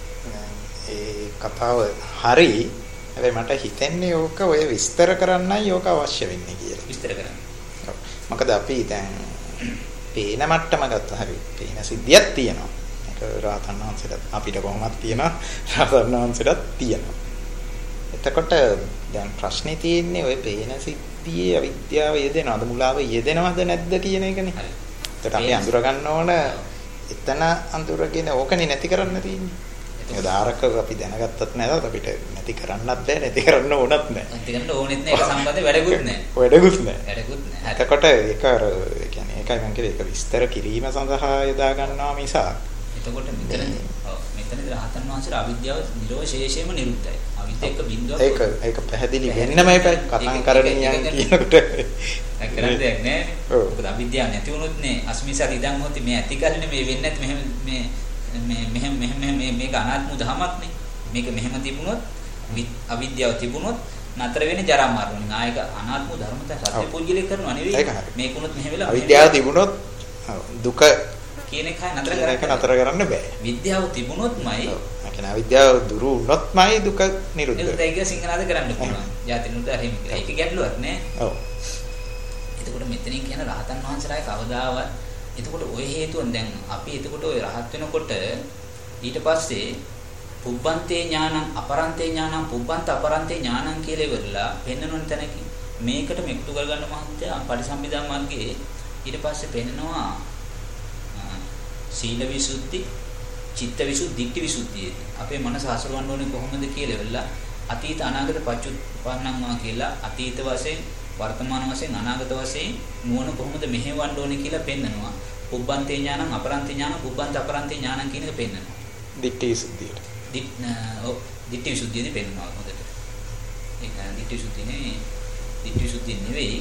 ඒ කතාව හරි. හැබැයි මට හිතෙන්නේ ඕක ඔය විස්තර කරන්නයි ඕක අවශ්‍ය වෙන්නේ කියලා. විස්තර කරන්න. ඔව්. මොකද අපි දැන් පේන මට්ටම ගත්තා හරි. පේන සිද්ධියක් තියෙනවා. ඒක රහතන් වහන්සේට අපිට කොහොමද තියෙනවා? රහතන් වහන්සේටත් තියෙනවා. එතකොට දැන් ප්‍රශ්නේ තියෙන්නේ ඔය පේන සිද්ධියේ අවිද්‍යාව යෙදෙනවද මුලාව යෙදෙනවද නැද්ද කියන එකනේ. හරි. ඒකට අපි අඳුර ගන්න ඕන එතන අඳුරගෙන ඕකනේ නැති කරන්න තියෙන්නේ. ඒක ධාරක අපි දැනගත්තත් නේද අපිට නැති කරන්නත් බෑ නැති කරන්න ඕනත් නෑ. නැති කරන්න ඕනෙත් නෑ ඒක සම්බන්ධ වැඩකුත් නෑ. වැඩකුත් නෑ. වැඩකුත් නෑ. එතකොට ඒක අර ඒ කියන්නේ ඒකයි මම කිව්වේ ඒක විස්තර කිරීම සඳහා යොදා ගන්නවා මිසක්. එතකොට මෙතන ඔව් මෙතනදී රහතන් වහන්සේලා අවිද්‍යාව නිරෝෂේෂයෙන්ම නිරුද්ධයි. අවිද්‍යාවක බිඳුවක් ඒක ඒක පැහැදිලි වෙන්නම එපා කතං කරණියන් කියනකොට. ඒක කරන්න දෙයක් නෑනේ. මොකද අවිද්‍යාව නැති වුණොත් නේ අස්මිසාර ඉඳන් මොහොතේ මේ ඇති කරන්නේ මේ වෙන්නේ නැති මෙහෙම මේ මේ මෙහෙම මෙහෙම මේ මේක අනාත්ම ධමයක් නේ. මේක මෙහෙම තිබුණොත් අවිද්‍යාව තිබුණොත් නතර වෙන්නේ ජරා මරණ. නායක අනාත්ම ධර්මතා සත්‍ය පුජ්‍යලේ කරනවා නෙවෙයි. මේකුණොත් මෙහෙම වෙලා අවිද්‍යාව තිබුණොත් දුක කියන එකයි නතර කරන්න ඒක නතර කරන්න බෑ. විද්‍යාව තිබුණොත්මයි ඒ කියන්නේ අවිද්‍යාව දුරු වුණොත්මයි දුක නිරුද්ධ වෙන්නේ. ඒක සිංහනාද කරන්න පුළුවන්. ජාතිනුත් හරිම ඒක ගැටලුවක් නෑ. ඔව්. එතකොට මෙතනින් කියන රහතන් වහන්සේලායි කවදාවත් එතකොට ওই හේතුවෙන් දැන් අපි එතකොට ওই රහත් වෙනකොට ඊට පස්සේ පුබ්බන්තේ ඥානං අපරන්තේ ඥානං පුබ්බන්ත අපරන්තේ ඥානං කියලා ඉවරලා පෙන්වන තැනකින් මේකට මෙක්තු කරගන්න මහත්ය පටිසම්භිදා මාර්ගයේ ඊට පස්සේ පෙන්නනවා සීල විසුද්ධි චිත්ත විසුද්ධි දික්ටි විසුද්ධියේදී අපේ මනස හසුරවන්න ඕනේ කොහොමද කියලා ඉවරලා අතීත අනාගත පච්චුප්පන්නම්වා කියලා අතීත වශයෙන් වර්තමාන වශයෙන් අනාගත වශයෙන් නුවණ කොහොමද මෙහෙවන්න ඕනේ කියලා පෙන්නනවා. පුබ්බන්තේ ඥානං අපරන්තේ ඥානං පුබ්බන්ත අපරන්තේ ඥානං කියන එක පෙන්නනවා. දිට්ඨි විසුද්ධියට. දිට් ඔව් දිට්ඨි විසුද්ධියදී පෙන්වනවා හොඳට. ඒක දිට්ඨි විසුද්ධියනේ දිට්ඨි විසුද්ධිය නෙවෙයි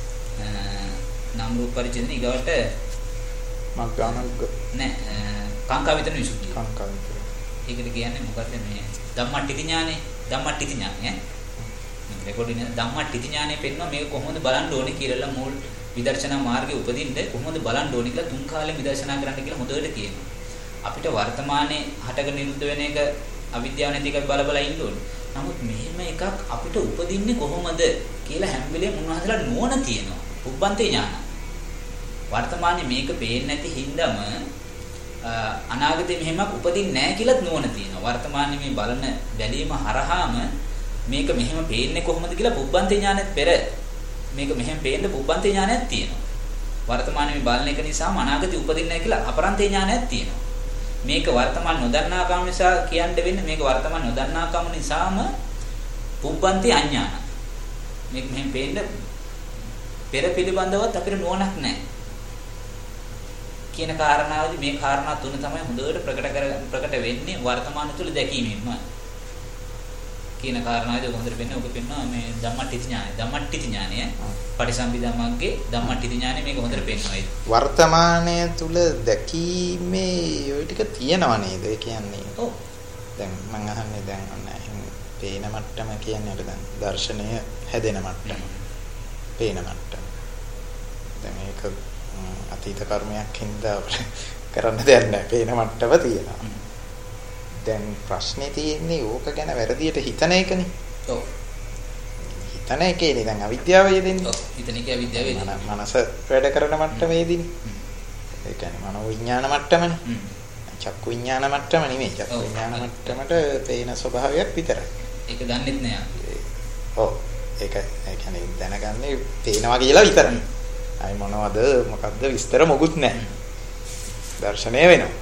නාම රූප පරිච්ඡේදන ඊගවට මග්ගානග්ග නෑ කාංකා විතරන විසුද්ධිය. කාංකා විතර. ඒකට කියන්නේ මොකද්ද මේ ධම්මට්ඨිති ඥානෙ ධම්මට්ඨිති ඥානෙ ඈ මේ රෙකෝඩින් ධම්මට්ඨිති ඥානෙ පෙන්වනවා මේක කොහොමද බලන්න ඕනේ කියලා මූල විදර්ශනා මාර්ගයේ උපදින්න කොහොමද බලන්න ඕනේ කියලා තුන් කාලෙ විදර්ශනා කරන්න කියලා හොඳට කියනවා. අපිට වර්තමානයේ හටගෙන නිරුද්ධ වෙන එක අවිද්‍යාව නැති එක බල බල ඉන්න ඕනේ. නමුත් මෙහෙම එකක් අපිට උපදින්නේ කොහොමද කියලා හැම වෙලේම උන්වහන්සේලා නුවණ තියෙනවා. උබ්බන්තේ ඥාන. වර්තමානයේ මේක පේන්නේ නැති හින්දාම අනාගතේ මෙහෙමක් උපදින්නේ නැහැ කියලාත් නුවණ තියෙනවා. වර්තමානයේ මේ බලන බැලීම හරහාම මේක මෙහෙම පේන්නේ කොහොමද කියලා පුබ්බන්තේ ඥානෙත් පෙර මේක මෙහෙම පේන්න පුබ්බන්තේ ඥානයක් තියෙනවා. වර්තමානයේ මේ බලන එක නිසාම අනාගතේ උපදින්නේ නැහැ කියලා අපරන්තේ ඥානයක් තියෙනවා. මේක වර්තමාන නොදන්නාකම නිසා කියන්න වෙන්නේ මේක වර්තමාන නොදන්නාකම නිසාම පුබ්බන්තේ අඥාන. මේක මෙහෙම පේන්න පෙර පිළිබඳවත් අපිට නුවණක් නැහැ. කියන කාරණාවදී මේ කාරණා තුන තමයි හොඳට ප්‍රකට කර ප්‍රකට වෙන්නේ වර්තමාන තුල දැකීමෙන්ම. කියන කාරණාවදී හොඳට වෙන්නේ ඔබ පෙන්නවා මේ ධම්මට්ඨිති ඥානය. ධම්මට්ඨිති ඥානය පටිසම්භිදා මග්ගේ ධම්මට්ඨිති ඥානය මේක හොඳට පෙන්නවා. වර්තමානයේ තුල දැකීමේ ඔය ටික තියෙනව නේද? ඒ කියන්නේ. ඔව්. දැන් මම අහන්නේ දැන් ඔන්න පේන මට්ටම කියන්නේ අපි දැන් දර්ශනය හැදෙන මට්ටම. පේන මට්ටම. දැන් මේක අතීත කර්මයක් හින්දා කරන්න දෙයක් නැහැ. පේන මට්ටම තියෙනවා. දැන් ප්‍රශ්නේ තියෙන්නේ ඕක ගැන වැරදියට හිතන එකනේ. ඔව්. හිතන එකේනේ දැන් අවිද්‍යාව යෙදෙන්නේ. ඔව්. හිතන එකේ අවිද්‍යාව යෙදෙන්නේ. මනස වැඩ කරන මට්ටමේදීනේ. ඒ කියන්නේ මනෝ විඥාන මට්ටමනේ. චක්කු විඥාන මට්ටම නෙමෙයි. චක්කු විඥාන මට්ටමට පේන ස්වභාවයක් විතරයි. ඒක දන්නෙත් නෑ. ඔව්. ඒක ඒ කියන්නේ දැනගන්නේ පේනවා කියලා විතරයි. අය මොනවද මොකද්ද විස්තර මොකුත් නැහැ. දර්ශනය වෙනවා.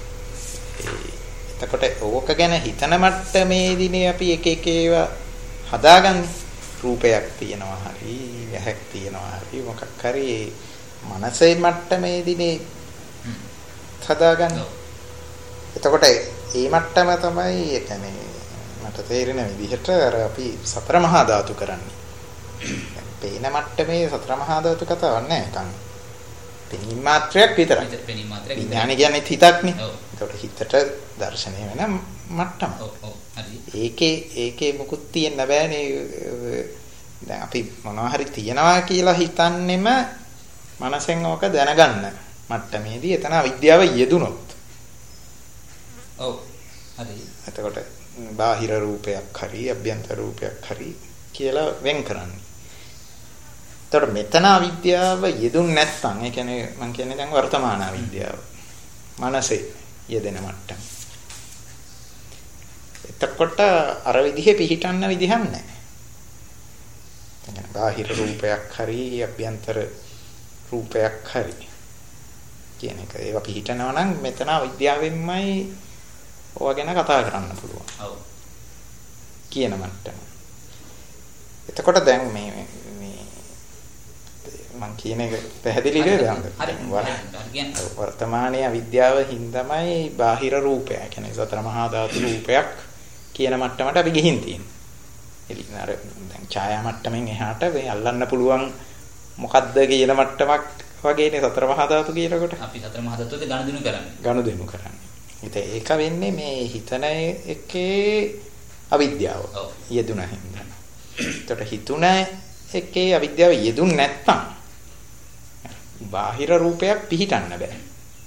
එතකොට ඕක ගැන හිතන මට්ටමේදීනේ අපි එක එක ඒවා හදාගන්නේ. රූපයක් තියෙනවා හරි, ඇහක් තියෙනවා හරි මොකක් හරි මනසේ මට්ටමේදීනේ හදාගන්නේ. එතකොට මේ මට්ටම තමයි ඒ කියන්නේ මට තේරෙන විදිහට අර අපි සතර මහා ධාතු කරන්නේ. පේන මට්ටමේ සතර මහා ධාතු කතාවක් නෑ. නිකන් පෙනීම මාත්‍රයක් විතරයි. පෙනීම මාත්‍රයක්. විඥානය කියන්නේ හිතක්නේ. ඔව්. ඒකට හිතට දර්ශනය වෙන මට්ටම. ඔව් ඔව් හරි. ඒකේ ඒකේ මුකුත් තියෙන්න බෑනේ. දැන් අපි මොනවා හරි තියනවා කියලා හිතන්නෙම මනසෙන් ඕක දැනගන්න මට්ටමේදී එතන අවිද්‍යාව යෙදුනොත්. ඔව්. හරි. එතකොට බාහිර රූපයක් හරි අභ්‍යන්තර රූපයක් හරි කියලා වෙන් කරන්නේ. එතකොට මෙතන අවිද්‍යාව යෙදුන් නැත්නම් ඒ කියන්නේ මම කියන්නේ දැන් වර්තමාන අවිද්‍යාව. මනසේ යෙදෙන මට්ටම. එතකොට අර විදිහේ පිහිටන්න විදිහක් නැහැ. බාහිර රූපයක් හරි අභ්‍යන්තර රූපයක් හරි කියන එක ඒවා පිහිටනවා නම් මෙතන අවිද්‍යාවෙන්මයි ඕවා ගැන කතා කරන්න පුළුවන්. ඔව්. කියන මට්ටම. එතකොට දැන් මේ මේ මම කියන එක පැහැදිලි නේද? හරි. වර්තමානයේ අවිද්‍යාව හින්දාමයි බාහිර රූපය කියන්නේ සතර මහා ධාතු රූපයක් කියන මට්ටමට අපි ගිහින් තියෙන්නේ. එළින් අර දැන් ඡායා මට්ටමින් එහාට මේ අල්ලන්න පුළුවන් මොකද්ද කියන මට්ටමක් වගේනේ සතර මහා ධාතු කියනකොට. අපි සතර මහා ධාතුවේ ගණදෙනු කරන්නේ. ගණදෙනු කරන්නේ. ඉතින් ඒක වෙන්නේ මේ හිතන එකේ අවිද්‍යාව. ඔව්. යෙදුන හින්දා. ඒකට හිතුන එකේ අවිද්‍යාව යෙදුන් නැත්තම් බාහිර රූපයක් පිහිටන්න බෑ.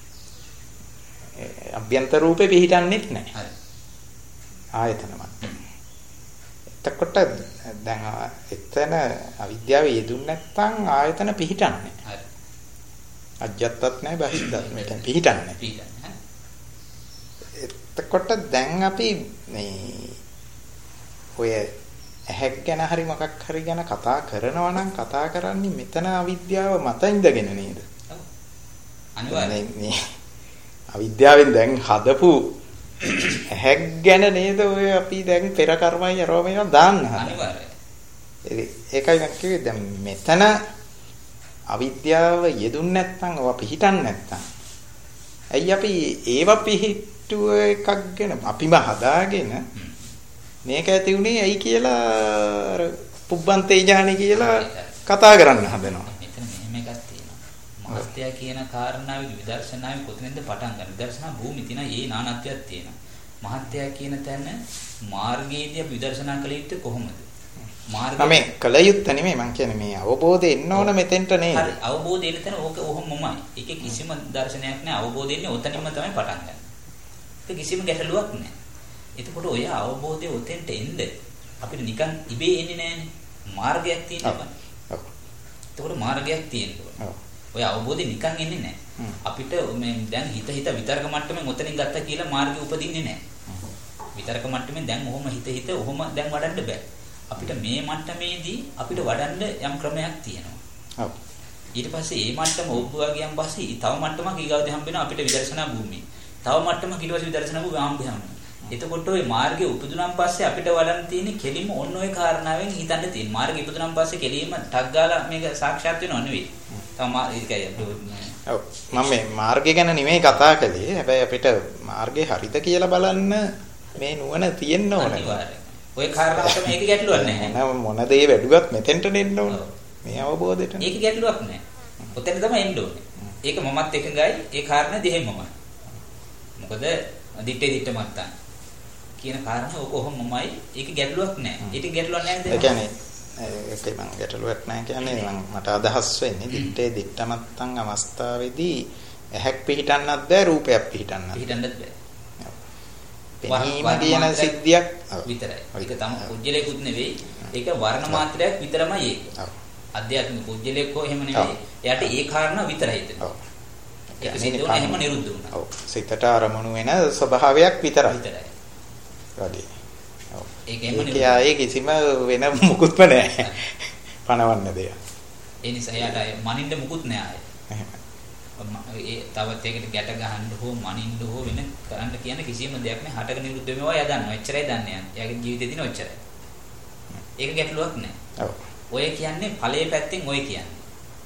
අභ්‍යන්තර රූපේ පිහිටන්නේත් නැහැ. හරි. ආයතනම. එතකොට දැන් එතන අවිද්‍යාව යෙදුන් නැත්තම් ආයතන පිහිටන්නේ. හරි. අජ්ජත්තත් නැහැ බහිද්දත් නැහැ. පිහිටන්නේ. පිහිටන්නේ. එතකොට දැන් අපි මේ ඔය ඇහැක් ගැන හරි මොකක් හරි ගැන කතා කරනවා නම් කතා කරන්නේ මෙතන අවිද්‍යාව මත ඉඳගෙන නේද? ඔව්. අනිවාර්යයෙන් මේ අවිද්‍යාවෙන් දැන් හදපු ඇහැක් ගැන නේද ඔය අපි දැන් පෙර කර්මයි අරෝමේව දාන්න හදන්නේ. අනිවාර්යයෙන්. ඒකයි මම කිව්වේ දැන් මෙතන අවිද්‍යාව යෙදුන් නැත්නම් ඔවා පිහිටන් නැත්නම් ඇයි අපි ඒව පිහිටුව එකක් ගැන අපිම හදාගෙන මේක ඇති උනේ ඇයි කියලා අර පුබ්බන්තේ ඥානි කියලා කතා කරන්න හදනවා. මෙතන මෙහෙම එකක් තියෙනවා. මහත්ය කියන කාරණාවේ විදර්ශනාවේ කොතනින්ද පටන් ගන්න? විදර්ශනා භූමි තියෙන ඒ නානත්වයක් තියෙනවා. මහත්ය කියන තැන මාර්ගයේදී විදර්ශනා කළ යුත්තේ කොහොමද? මාර්ගය මේ කළ යුත්තේ නෙමෙයි මං කියන්නේ මේ අවබෝධය එන්න ඕන මෙතෙන්ට නේද? හරි අවබෝධය එන තැන ඕක ඔහොමමයි. ඒකේ කිසිම දර්ශනයක් නැහැ. අවබෝධය එන්නේ ඔතනින්ම තමයි පටන් ගන්න. ඒක කිසිම ගැටලුවක් නැහැ. එතකොට ඔය අවබෝධය ඔතෙන්ට එන්න අපිට නිකන් ඉබේ එන්නේ නැහනේ. මාර්ගයක් තියෙනවා. ඔව්. එතකොට මාර්ගයක් තියෙනවා. ඔව්. ඔය අවබෝධය නිකන් එන්නේ නැහැ. අපිට මේ දැන් හිත හිත විතරක මට්ටමින් ඔතනින් ගත්තා කියලා මාර්ගය උපදින්නේ නැහැ. විතරක මට්ටමින් දැන් ඔහොම හිත හිත ඔහොම දැන් වඩන්න බෑ. අපිට මේ මට්ටමේදී අපිට වඩන්න යම් ක්‍රමයක් තියෙනවා. ඔව්. ඊට පස්සේ මේ මට්ටම ඔබ්බුවා ගියන් පස්සේ තව මට්ටමක් ඊගාවදී හම්බ වෙනවා අපිට විදර්ශනා භූමිය. තව මට්ටමක් ඊට පස්සේ විදර්ශනා භූමිය හම්බ වෙනවා. එතකොට ওই මාර්ගයේ උපදුනන් පස්සේ අපිට වඩන්න තියෙන්නේ කෙලින්ම ඔන්න ඔය කාරණාවෙන් හිතන්න තියෙන. මාර්ගයේ උපදුනන් පස්සේ කෙලින්ම ටක් ගාලා මේක සාක්ෂාත් වෙනව නෙවෙයි. තව ඒකයි ඔව් මම මේ මාර්ගය ගැන නෙමෙයි කතා කළේ. හැබැයි අපිට මාර්ගේ හරිද කියලා බලන්න මේ නුවණ තියෙන්න ඕනේ. ඔය කාරණාවට මේක ගැටලුවක් නැහැ. නෑ මොන දේ වැඩුවත් මෙතෙන්ට එන්න ඕන. මේ අවබෝධයට. ඒක ගැටලුවක් නැහැ. ඔතෙන් තමයි එන්න ඕනේ. ඒක මමත් එකඟයි. ඒ කාරණා දෙහෙමමයි. මොකද දිත්තේ දිත්ත මත්තන් කියන කාරණා ඔක කොහොමමයි. ඒක ගැටලුවක් නැහැ. ඒක ගැටලුවක් නැහැ නේද? ඒ කියන්නේ ඒකයි මම ගැටලුවක් නැහැ කියන්නේ මම මට අදහස් වෙන්නේ දිත්තේ දිත්ත මත්තන් අවස්ථාවේදී ඇහැක් පිහිටන්නත් බෑ රූපයක් පිහිටන්නත්. පිහිටන්නත් බෑ. පෙනීම කියන සිද්ධියක් විතරයි. ඒක තමයි කුජලයකුත් නෙවෙයි. ඒක වර්ණ මාත්‍රයක් විතරමයි ඒක. ඔව්. අධ්‍යාත්මික කුජලයක් හෝ එහෙම නෙවෙයි. එයාට ඒ කාරණා විතරයි ඒක. ඔව්. ඒක සිද්ධ එහෙම නිරුද්ධ වුණා. ඔව්. සිතට අරමුණු වෙන ස්වභාවයක් විතරයි. විතරයි. වැඩි. ඔව්. ඒක එහෙම නිරුද්ධ. ඒකයි කිසිම වෙන මුකුත්ම නැහැ. පණවන්න දෙයක්. ඒ නිසා එයාට මනින්න මුකුත් නැහැ. එහෙම. ඒ තවත් ඒකට ගැට ගහන්න හෝ මනින්න හෝ වෙන කරන්න කියන කිසිම දෙයක් නෑ. හටක නිරුද්ධ වෙනවා එයා දන්නවා. එච්චරයි දන්නේ යන්නේ. එයාගේ ජීවිතේ දින ඔච්චරයි. ඒක ගැටලුවක් නෑ. ඔව්. ඔය කියන්නේ ඵලයේ පැත්තෙන් ඔය කියන්නේ.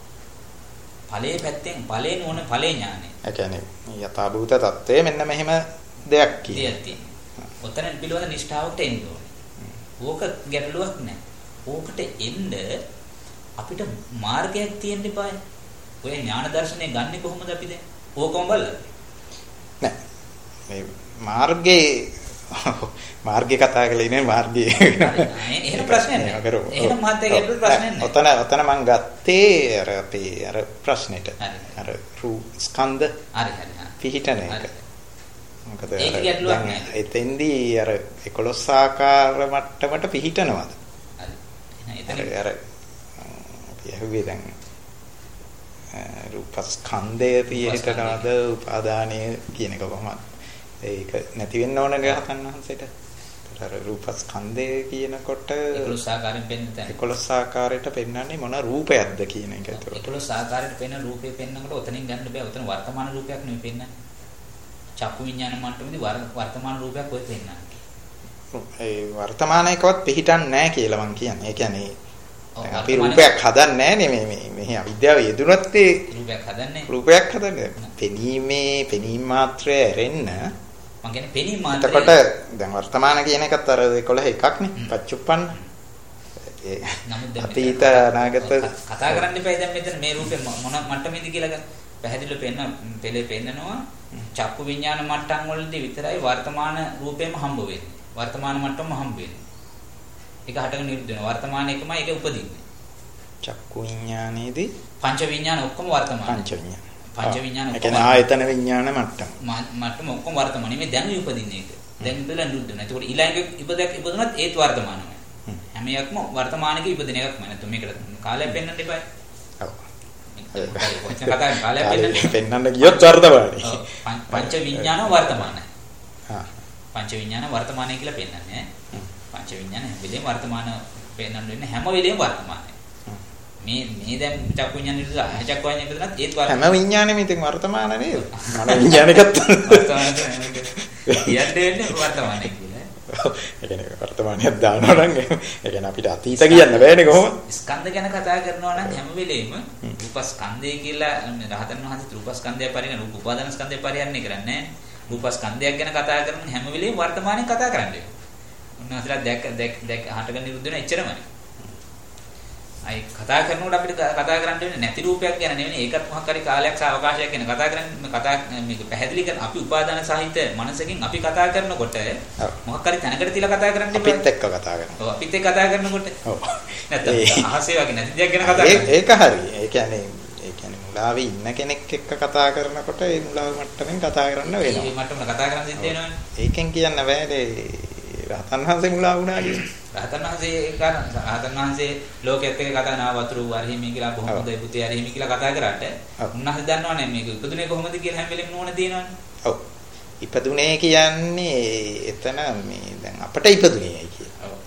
ඵලයේ පැත්තෙන් ඵලේ නෝන ඵලේ ඥානෙ. ඒ කියන්නේ යථාභූත తත්වයේ මෙන්න මෙහෙම දෙයක් කියන්නේ. ඔතන පිළිවෙල නිෂ්ඨාවට එන්න ඕනේ. ඕක ගැටලුවක් නෑ. ඕකට එන්න අපිට මාර්ගයක් තියෙන්න eBay. ඔය ඥාන දර්ශනය ගන්නෙ කොහොමද අපි දැන්? ඕකම බලලා. නෑ. මේ මාර්ගේ මාර්ගේ කතා කරලා ඉන්නේ මාර්ගේ. එහෙම ප්‍රශ්නයක් නෑ. එහෙම මහත්ය ගැටළු ප්‍රශ්නයක් නෑ. ඔතන ඔතන මං ගත්තේ අර අපේ අර ප්‍රශ්නෙට. අර රූ ස්කන්ධ. හරි හරි. පිහිටන එක. මොකද ඒක ගැටලුවක් නෑ. එතෙන්දී අර එකොළොස් ආකාර මට්ටමට පිහිටනවද? හරි. එතන අර අපි ඇහුවේ දැන් රූපස්කන්ධය පිළිහිටනවද උපාදානය කියන එක කොහොමද? ඒක නැති වෙන්න ඕන ගහතන් වහන්සේට. ඒතර රූපස්කන්ධය කියනකොට එකොළොස් ආකාරයෙන් පෙන්න තැන. එකොළොස් ආකාරයට පෙන්වන්නේ මොන රූපයක්ද කියන එක. ඒතර එකොළොස් ආකාරයට පෙන්න රූපේ පෙන්නකොට ඔතනින් ගන්න බෑ. ඔතන වර්තමාන රූපයක් නෙවෙයි පෙන්නන්නේ. චක්කු විඤ්ඤාණ මට්ටමේදී වර්තමාන රූපයක් ඔය පෙන්නන්නේ. ඒ වර්තමානයකවත් පිහිටන්නේ නැහැ කියලා මං කියන්නේ. ඒ කියන්නේ දැන් අපි රූපයක් හදන්නේ නැහැ නේ මේ මේ අවිද්‍යාව යෙදුනොත් ඒ රූපයක් හදන්නේ රූපයක් හදන්නේ පෙනීමේ පෙනීම මාත්‍රය ඇරෙන්න මම කියන්නේ පෙනීම මාත්‍රය එතකොට දැන් වර්තමාන කියන එකත් අර එකොළහ එකක් නේ පච්චුප්පන්න ඒ අතීත අනාගත කතා කරන්න එපා දැන් මෙතන මේ රූපේ මොන මට්ටමේද කියලා පැහැදිලිව පෙන්න පෙළේ පෙන්නනවා චක්කු විඤ්ඤාණ මට්ටම් වලදී විතරයි වර්තමාන රූපේම හම්බ වෙන්නේ වර්තමාන මට්ටම හම්බ වෙන්නේ ඒක හටගෙන නිරුද්ධ වෙනවා. වර්තමාන එකමයි ඒක උපදින්නේ. චක්කු විඥානයේදී පංච විඥාන ඔක්කොම වර්තමාන. පංච විඥාන. පංච විඥාන ඔක්කොම. ඒ කියන්නේ ආයතන විඥාන මට්ටම. මට්ටම ඔක්කොම වර්තමාන. මේ දැන් උපදින්නේ ඒක. දැන් ඉඳලා නිරුද්ධ වෙනවා. ඒකෝට ඊළඟ ඉපදයක් ඉපදුනත් ඒත් වර්තමානමයි. හැම එකක්ම වර්තමානික ඉපදින එකක්මයි. නැත්නම් මේකට කාලයක් පෙන්වන්න එපා. ඔව්. කොච්චර කතාවෙන් කාලයක් පෙන්වන්න පෙන්වන්න ගියොත් වර්තමානයි. ඔව්. පංච විඥාන වර්තමානයි. හා. පංච විඥාන වර්තමානයි කියලා පෙන්වන්නේ. පංච විඥාන හැම වෙලේම වර්තමාන පෙන්වන්න වෙන්නේ හැම වෙලේම වර්තමානයි. මේ මේ දැන් චක්කු විඥාන ඉඳලා චක්කු විඥාන ඉඳලා ඒත් වර්තමාන. හැම විඥානෙම ඉතින් වර්තමාන නේද? මන විඥානයකත් වර්තමාන කියන්නේ වර්තමානයි කියලා. ඒ කියන්නේ වර්තමානයක් දානවා නම් ඒ කියන්නේ අපිට අතීත කියන්න බෑනේ කොහොමද? ස්කන්ධ ගැන කතා කරනවා නම් හැම වෙලෙම රූපස්කන්ධය කියලා රහතන් වහන්සේ රූපස්කන්ධය පරිණ රූප උපාදාන ස්කන්ධය පරිහරණය කරන්නේ නැහැ. රූපස්කන්ධයක් ගැන කතා කරන හැම වෙලෙම වර්තමානයේ කතා කරන්නේ. උන්වහන්සේලා දැක් දැක් දැක් අහටගෙන නිරුද්ධ වෙන එච්චරමයි. අය කතා කරනකොට අපිට කතා කරන්න වෙන්නේ නැති රූපයක් ගැන නෙවෙයි. ඒකත් මොකක් හරි කාලයක් සහ අවකාශයක් ගැන කතා කරන්නේ. කතා මේක පැහැදිලි කරන අපි උපාදාන සහිත මනසකින් අපි කතා කරනකොට මොකක් හරි තැනකට තියලා කතා කරන්න ඉබේ. අපිත් එක්ක කතා කරනවා. ඔව් අපිත් එක්ක කතා කරනකොට. ඔව්. නැත්නම් අහසේ වගේ නැති දෙයක් ගැන කතා කරනවා. ඒක හරි. ඒ කියන්නේ ඒ කියන්නේ මුලාවේ ඉන්න කෙනෙක් එක්ක කතා කරනකොට ඒ මුලාව මට්ටමින් කතා කරන්න වෙනවා. ඒ මට්ටම කතා කරන්න සිද්ධ වෙනවනේ. ඒකෙන් කියන්න බෑනේ රහතන් වහන්සේ මුලා වුණා කියන්නේ. රහතන් වහන්සේ ඒක රහතන් වහන්සේ ලෝකයේත් එක්ක කතා කරනවා වතුරු වරහිමි කියලා බොහොම හොඳයි පුතේ හරිහිමි කියලා කතා කරාට උන්වහන්සේ දන්නවනේ මේක ඉපදුනේ කොහොමද කියලා හැම වෙලෙම නෝන තියෙනවනේ. ඔව්. ඉපදුනේ කියන්නේ එතන මේ දැන් අපට ඉපදුනේයි කියලා. ඔව්.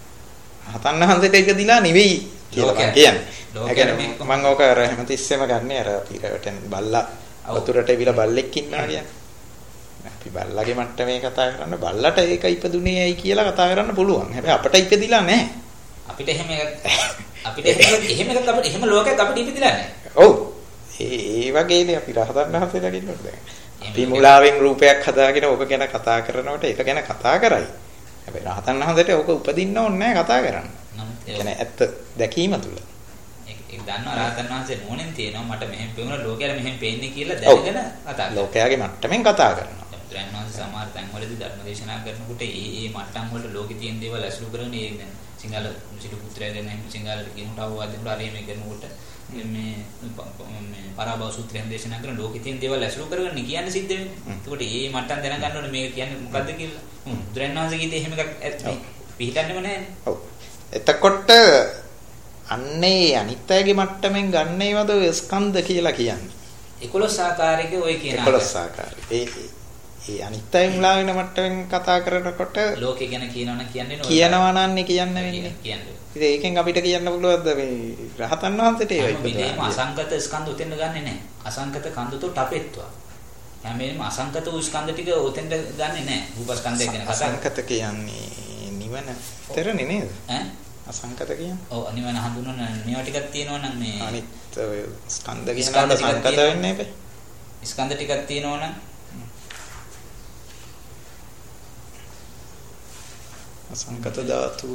රහතන් වහන්සේට ඉපදිලා නෙවෙයි කියලා මම කියන්නේ. ඒ කියන්නේ මම ඕක අර හැමතිස්සෙම ගන්න අර පිරවටෙන් බල්ලා වතුරට එවිලා බල්ලෙක් ඉන්නවා කියන්නේ. අපි බල්ලගේ මට්ටමේ කතා කරන්න බල්ලට ඒක ඉපදුනේයි කියලා කතා කරන්න පුළුවන්. හැබැයි අපට ඉපදිලා නැහැ. අපිට එහෙම අපිට එහෙම එහෙම එකක් අපිට එහෙම ලෝකයක් අපිට ඉපදිලා නැහැ. ඔව්. ඒ ඒ වගේනේ අපි රහතන් වහන්සේලා කියනකොට දැන්. අපි මුලාවෙන් රූපයක් හදාගෙන ඕක ගැන කතා කරනකොට ඒක ගැන කතා කරයි. හැබැයි රහතන් වහන්සේට ඕක උපදින්න ඕනේ නැහැ කතා කරන්න. ඒ කියන්නේ ඇත්ත දැකීම තුල. ඒක දන්නවා රහතන් වහන්සේ නෝනෙන් තියෙනවා මට මෙහෙම පෙවුණා ලෝකයට මෙහෙම පේන්නේ කියලා දැනගෙන කතා කරනවා. ලෝකයාගේ මට්ටමින් කතා කරනවා. බුදුරජාණන් වහන්සේ සමහර තැන්වලදී ධර්ම දේශනා කරනකොට ඒ ඒ මට්ටම් වලට ලෝකේ තියෙන දේවල් අසුරු කරගෙන ඒ දැන් සිංහල සිටු පුත්‍රයා දැන් එහෙම සිංහලට කියනට අවවාද දෙනවා අර එහෙම කරනකොට මේ මේ පරාභව සූත්‍රයෙන් දේශනා කරන ලෝකේ තියෙන දේවල් අසුරු කරගෙන කියන්නේ සිද්ධ වෙන්නේ. ඒකට ඒ මට්ටම් දැනගන්න ඕනේ මේක කියන්නේ මොකද්ද කියලා. බුදුරජාණන් වහන්සේ කිව්වේ එහෙම එකක් පිළිහිටන්නේම නැහැ. ඔව්. එතකොට අන්නේ අනිත්‍යයේ මට්ටමින් ගන්න ඒවද ස්කන්ධ කියලා කියන්නේ. එකොළොස් ආකාරයක ඔය කියන එකොළොස් ආකාරය. ඒ ඒ අනිත්‍යයෙන් මුලා වෙන මට්ටමින් කතා කරනකොට ලෝකේ ගැන කියනවනම් කියන්නේ නෝ කියනවා නන්නේ කියන්න වෙන්නේ. කියන්නේ. ඉතින් ඒකෙන් අපිට කියන්න පුළුවන්ද මේ රහතන් වහන්සේට ඒ විදිහම අසංකත ස්කන්ධ උතෙන්ද ගන්නෙ නැහැ. අසංකත කන්දතු ටපෙත්වා. හැමෙම අසංකත වූ ස්කන්ධ ටික උතෙන්ද ගන්නෙ නැහැ. රූපස්කන්ධය ගැන කතා. අසංකත කියන්නේ නිවන තරනේ නේද? ඈ අසංකත කියන්නේ? ඔව් නිවන හඳුනන මේවා ටිකක් තියෙනවා නම් මේ අනිත් ඔය ස්කන්ධ කියනකොට සංකත වෙන්නේ නැහැ. ස්කන්ධ ටිකක් තියෙනවා නම් අසංකත ධාතුව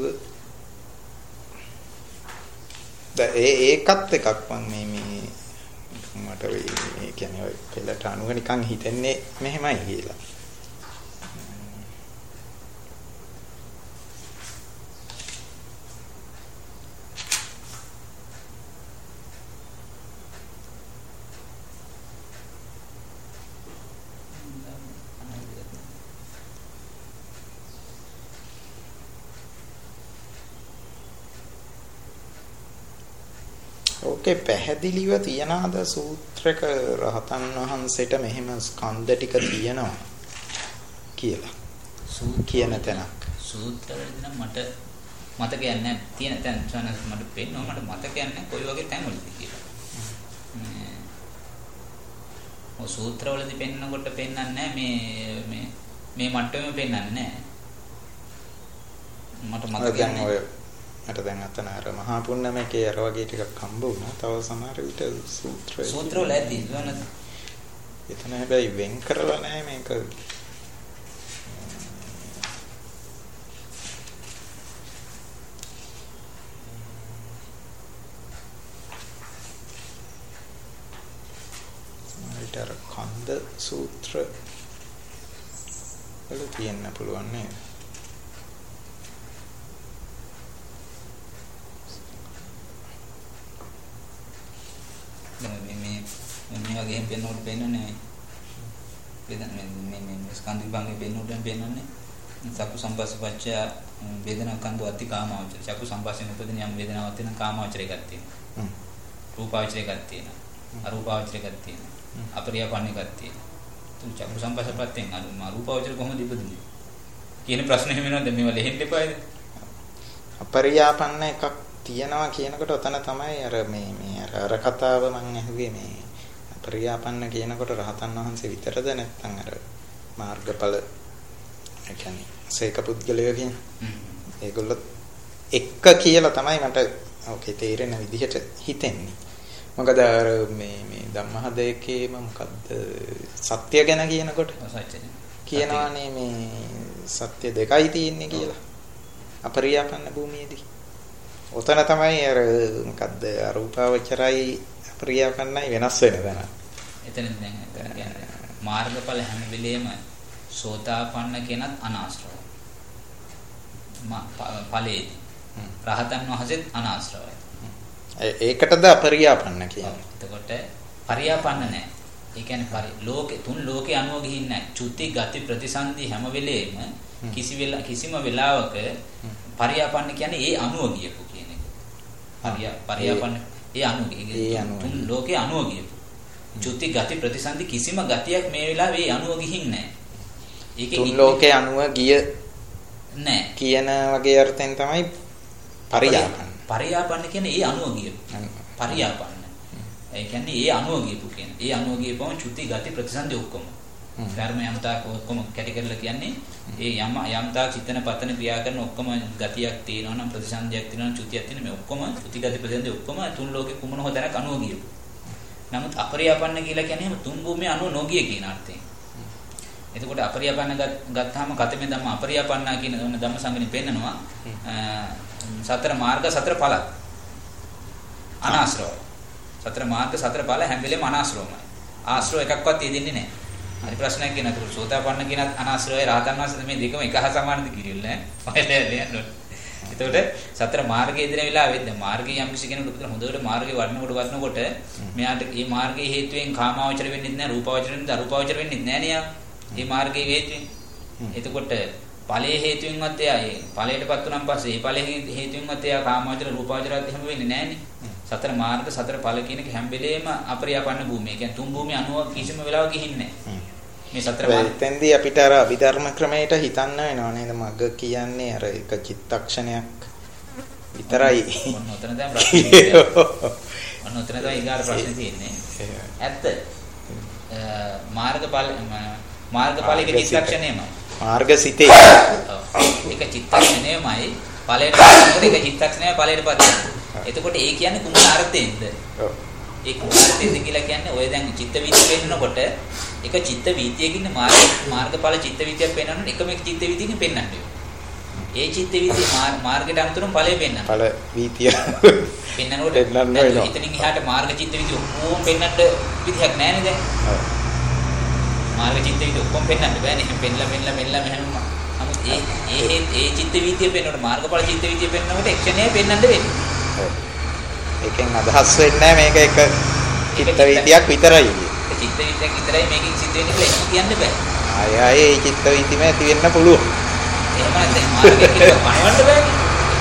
දැන් ඒ ඒකත් එකක් මම මේ මේ මට මේ කියන්නේ ඔය පෙළට අනුව නිකන් හිතෙන්නේ මෙහෙමයි කියලා. ඕකේ පැහැදිලිව තියනාද සූත්‍රක රහතන් වහන්සේට මෙහෙම ස්කන්ධ ටික තියෙනවා කියලා. කියන තැනක්. සූත්‍රවලදී නම් මට මතකයක් නැහැ. තියෙන තැන සනස් මට පේනවා මට මතකයක් නැහැ කොයි වගේ තැන්වලද කියලා. ඔය සූත්‍රවලදී පෙන්නකොට පෙන්නන්නේ නැහැ මේ මේ මේ මට්ටමෙම පෙන්නන්නේ නැහැ. මට මතකයක් නැහැ. මට දැන් අතන අර මහා පුන්නමකේ අර වගේ ටිකක් හම්බ වුණා. තව සමහර විට සූත්‍ර සූත්‍ර වල ඇති නේද? එතන හැබැයි වෙන් කරලා නැහැ මේක. සමහරට අර කන්ද සූත්‍ර වල තියෙන්න පුළුවන් නේද? මේ මේ මේ වගේ පෙන්නකොට පෙන්නන්නේ වේදන මේ මේ ස්කන්ධ විභාගයේ පෙන්නකොට පෙන්නන්නේ චක්කු සම්පස්සපච්චය වේදනා කන්ද අති කාමාවචර චක්කු සම්පස්සෙන් උපදින යම් වේදනාවක් තියෙන කාමාවචර එකක් තියෙනවා රූපාවචර එකක් තියෙනවා අරූපාවචර එකක් තියෙනවා අපරියාපන්න එකක් තියෙනවා තුන් චක්කු සම්පස්සපත්තෙන් අර රූපාවචර කොහොමද ඉපදුනේ කියන ප්‍රශ්නේ වෙනවද මේවා ලෙහෙන්න එපාද අපරියාපන්න එකක් තියනවා කියනකොට ඔතන තමයි අර මේ මේ අර අර කතාව මම අහුවේ මේ අපරියාපන්න කියනකොට රහතන් වහන්සේ විතරද නැත්නම් අර මාර්ගඵල ඒ කියන්නේ සේක පුද්ගලයෝ කියන. ඒගොල්ලෝ එක්ක කියලා තමයි මට ඔකේ තේරෙන විදිහට හිතෙන්නේ. මොකද අර මේ මේ ධම්මහදයකේම මොකද්ද සත්‍ය ගැන කියනකොට කියනවානේ මේ සත්‍ය දෙකයි තියෙන්නේ කියලා. අපරියාපන්න භූමියේදී. ඔතන තමයි අර මොකද්ද අරූපාවචරයි අපරියාපන්නයි වෙනස් වෙන තැන. එතන දැන් කියන්නේ මාර්ගඵල හැම වෙලෙම සෝතාපන්න කෙනත් අනාශ්‍රවයි. ඵලයේදී රහතන් වහන්සේත් අනාශ්‍රවයි. ඒකටද අපරියාපන්න කියන්නේ. එතකොට පරියාපන්න නැහැ. ඒ කියන්නේ ලෝකේ තුන් ලෝකේ අනුව ගිහින් නැහැ. චුති ගති ප්‍රතිසන්දි හැම වෙලේම කිසි වෙලා කිසිම වෙලාවක පරියාපන්න කියන්නේ ඒ අනුව ගියපු කියන එක. පරියා පරියාපන්න ඒ අනුව තුන් ලෝකේ අනුව ගියපු. චුති ගති ප්‍රතිසන්දි කිසිම ගතියක් මේ වෙලාවේ ඒ අනුව ගිහින් නැහැ. ඒකේ තුන් ලෝකේ අනුව ගිය නැහැ කියන වගේ අර්ථයෙන් තමයි පරියාපන්න. පරියාපන්න කියන්නේ ඒ අනුව ගියපු. පරියාපන්න. ඒ කියන්නේ ඒ අනුව ගියපු කියන්නේ. ඒ අනුව ගියපම චුති ගති ප්‍රතිසන්දි ඔක්කොම. ධර්ම යම්තාක් ඔක්කොම කැටි කරලා කියන්නේ ඒ යම් යම්තාක් චිතන පතන ක්‍රියා කරන ඔක්කොම ගතියක් තියෙනවා නම් ප්‍රතිසන්දියක් තියෙනවා නම් චුතියක් තියෙනවා මේ ඔක්කොම චුති ගති ප්‍රතිසන්දි ඔක්කොම තුන් ලෝකේ කුමන හොදනක් අනුව ගියපු. නමුත් අපරියාපන්න කියලා කියන්නේ තුන් භූමිය අනුව නොගිය කියන අර්ථයෙන්. එතකොට අපරියාපන්න ගත්තාම කතමේ ධම්ම අපරියාපන්නා කියන ධම්ම සංගණි පෙන්නනවා සතර මාර්ග සතර ඵල අනාශ්‍රව සතර මාර්ග සතර ඵල හැම වෙලේම අනාශ්‍රවමයි. ආශ්‍රව එකක්වත් තියෙන්නේ නැහැ. හරි ප්‍රශ්නයක් කියන අතට සෝතාපන්න කියන අනාශ්‍රවයි රහතන් වහන්සේ මේ දෙකම එක හා සමානද කිරිල්ල ඈ. එතකොට සතර මාර්ගයේ දින වෙලාවෙත් දැන් මාර්ගයේ යම් කිසි කෙනෙකුට හොඳට මාර්ගේ වඩනකොට වඩනකොට මෙයාට මේ මාර්ගයේ හේතුවෙන් කාමාවචර වෙන්නේ නැහැ රූපාවචර වෙන්නේ අරූපාවචර වෙන්නේ නැහැ නේ. මේ මාර්ගයේ හේතුවෙන්. එතකොට ඵලයේ හේතුවෙන්වත් එයා ඒ ඵලයටපත් වුණාන් පස්සේ ඒ ඵලයේ හේතුවෙන්වත් එයා කාමාවචර රූපාවචරات එහෙම වෙන්නේ නැහනේ. සතර මාර්ග සතර ඵල කියන එක හැම වෙලේම අපරියාපන්න භූමිය. ඒ කියන්නේ තුන් භූමිය අනුව කිසිම වෙලාවක ගිහින්නේ නැහැ. මේ සතර මාර්ග එතෙන්දී අපිට අර අභිධර්ම ක්‍රමයට හිතන්න වෙනවා නේද? මග්ග කියන්නේ අර එක චිත්තක්ෂණයක් විතරයි. මොන උතන දැන් ප්‍රශ්නේ. මොන උතන දැන් ඊගාට ප්‍රශ්නේ තියෙන්නේ. ඇත්ත. මාර්ගඵල මාර්ගඵලයක චිත්තක්ෂණයමයි. මාර්ගසිතේ. ඒක චිත්තක්ෂණයමයි ඵලයට පත් එක චිත්තක්ෂණයයි ඵලයට පත් වෙනවා. එතකොට ඒ කියන්නේ කුමන අර්ථයෙන්ද? ඔව්. ඒ කුමන අර්ථයෙන්ද කියලා කියන්නේ ඔය දැන් චිත්ත වීතිය පෙන්නකොට එක චිත්ත වීතියකින් මාර්ග මාර්ගඵල චිත්ත වීතියක් පෙන්වන්න එකම එක චිත්ත වීතියකින් පෙන්වන්න ඒ චිත්ත වීතිය මාර්ගයට අනුතරම ඵලය පෙන්වන්න. ඵල වීතිය පෙන්වනකොට එතනින් එහාට මාර්ග චිත්ත වීතිය ඔක්කොම පෙන්වන්න විදිහක් නැහැ නේද? ඔව්. මාර්ග චිත්ත වීතිය ඔක්කොම පෙන්වන්න බෑනේ. පෙන්ලා පෙන්ලා පෙන්ලා මෙහෙම. නමුත් ඒ ඒ ඒ චිත්ත වීතිය පෙන්වනකොට මාර්ගඵල චිත්ත වීතිය පෙන්වනකොට එක්ෂණය පෙන්වන්න වෙන්නේ. ඔව්. ඒකෙන් අදහස් වෙන්නේ මේක එක චිත්ත වීතියක් විතරයි. චිත්ත වීතියක් විතරයි මේකෙන් සිද්ධ වෙන්නේ කියලා එහෙම කියන්න බෑ. ආය ආය ඒ චිත්ත වීතියම ඇති වෙන්න පුළුවන්. එහෙම නැත්නම් මාර්ගය කියලා වඩන්න බෑනේ.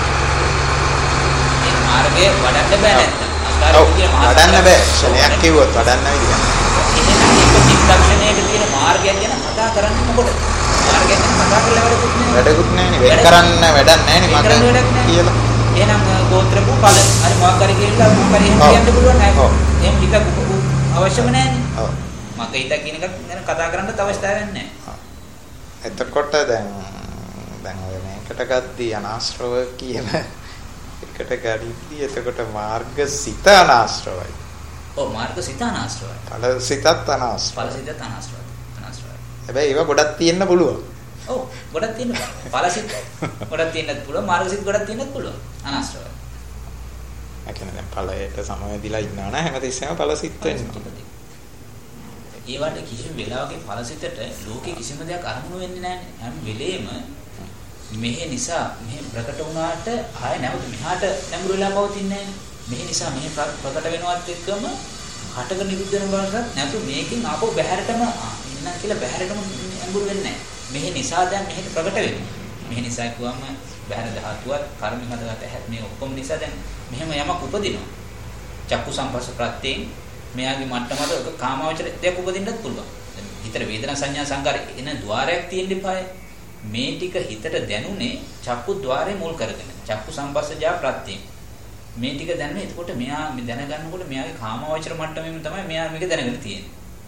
ඒ මාර්ගය වඩන්න බෑ නැත්නම්. අස්කාරය කියන මාර්ගය වඩන්න බෑ. ක්ෂණයක් කිව්වොත් වඩන්න විදිහ. එහෙනම් ඒක චිත්තක්ෂණයක තියෙන මාර්ගය ගැන කතා කරන්නේ මොකටද? මාර්ගය ගැන කතා කරලා වැඩකුත් නෑ. වැඩකුත් නෑනේ. වෙන කරන්න වැඩක් නෑනේ මට කියලා. එහෙනම් ගෝත්‍රපු ඵල හරි මොකක් හරි කියලා මොකක් හරි එහෙම කියන්න පුළුවන් නෑ. එහෙම ටිකක් අවශ්‍යම නෑනේ. ඔව්. මගේ හිත කියන එක ගැන කතා කරන්නත් අවශ්‍යතාවයක් නෑ. එතකොට දැන් දැන් ඔය මේකට ගද්දී අනාශ්‍රව කියන එකට ගරිද්දී එතකොට මාර්ග සිත අනාශ්‍රවයි. ඔව් මාර්ග සිත අනාශ්‍රවයි. ඵල සිතත් අනාශ්‍රවයි. ඵල සිතත් අනාශ්‍රවයි. අනාශ්‍රවයි. හැබැයි ඒවා ගොඩක් තියෙන්න පුළුවන්. ඔව් ගොඩක් තියෙන්න පුළුවන්. ඵල සිත ගොඩක් තියෙන්නත් පුළුවන්. මාර්ග සිත ගොඩක් තියෙන්නත් පුළුවන්. අනාශ්‍රවයි. ඒ කියන්නේ දැන් ඵලයට සමවැදිලා ඉන්නවා නම් හැමතිස්සෙම ඵල සිත් වෙනවා. ඒ වගේ කිසිම වෙලාවක ඵල සිතට ලෝකේ කිසිම දෙයක් අරමුණු වෙන්නේ නැහැ. හැම වෙලේම මෙහෙ නිසා මෙහෙ ප්‍රකට වුණාට ආය නැවත මෙහාට නැඹුරු වෙලා පවතින්නේ නැහැ. මෙහෙ නිසා මෙහෙ ප්‍රකට වෙනවත් එක්කම හටක නිරුද්ධ වෙන බවට නැතු මේකෙන් ආපහු බහැරටම ඉන්න කියලා බහැරටම නැඹුරු වෙන්නේ නැහැ. මෙහෙ නිසා දැන් මෙහෙට ප්‍රකට වෙන්නේ. මෙහෙ නිසා කිව්වම බහැර ධාතුවත් කර්ම හදගත හැත් මේ ඔක්කොම නිසා දැන් මෙහෙම යමක් උපදිනවා. චක්කු සම්පස්ස ප්‍රත්‍යයෙන් මෙයාගේ මට්ටමට කාමාවචර දෙයක් උපදින්නත් පුළුවන්. දැන් හිතට වේදනා සංඥා සංකාර එන ద్వාරයක් තියෙන්න ඉපාය. මේ ටික හිතට දැනුනේ චක්කු ద్వාරේ මුල් කරගෙන. චක්කු සම්පස්සජා ප්‍රත්‍යයෙන්. මේ ටික දැනුනේ එතකොට මෙයා මේ දැනගන්නකොට මෙයාගේ කාමාවචර මට්ටමෙම තමයි මෙයා මේක දැනගෙන තියෙන්නේ.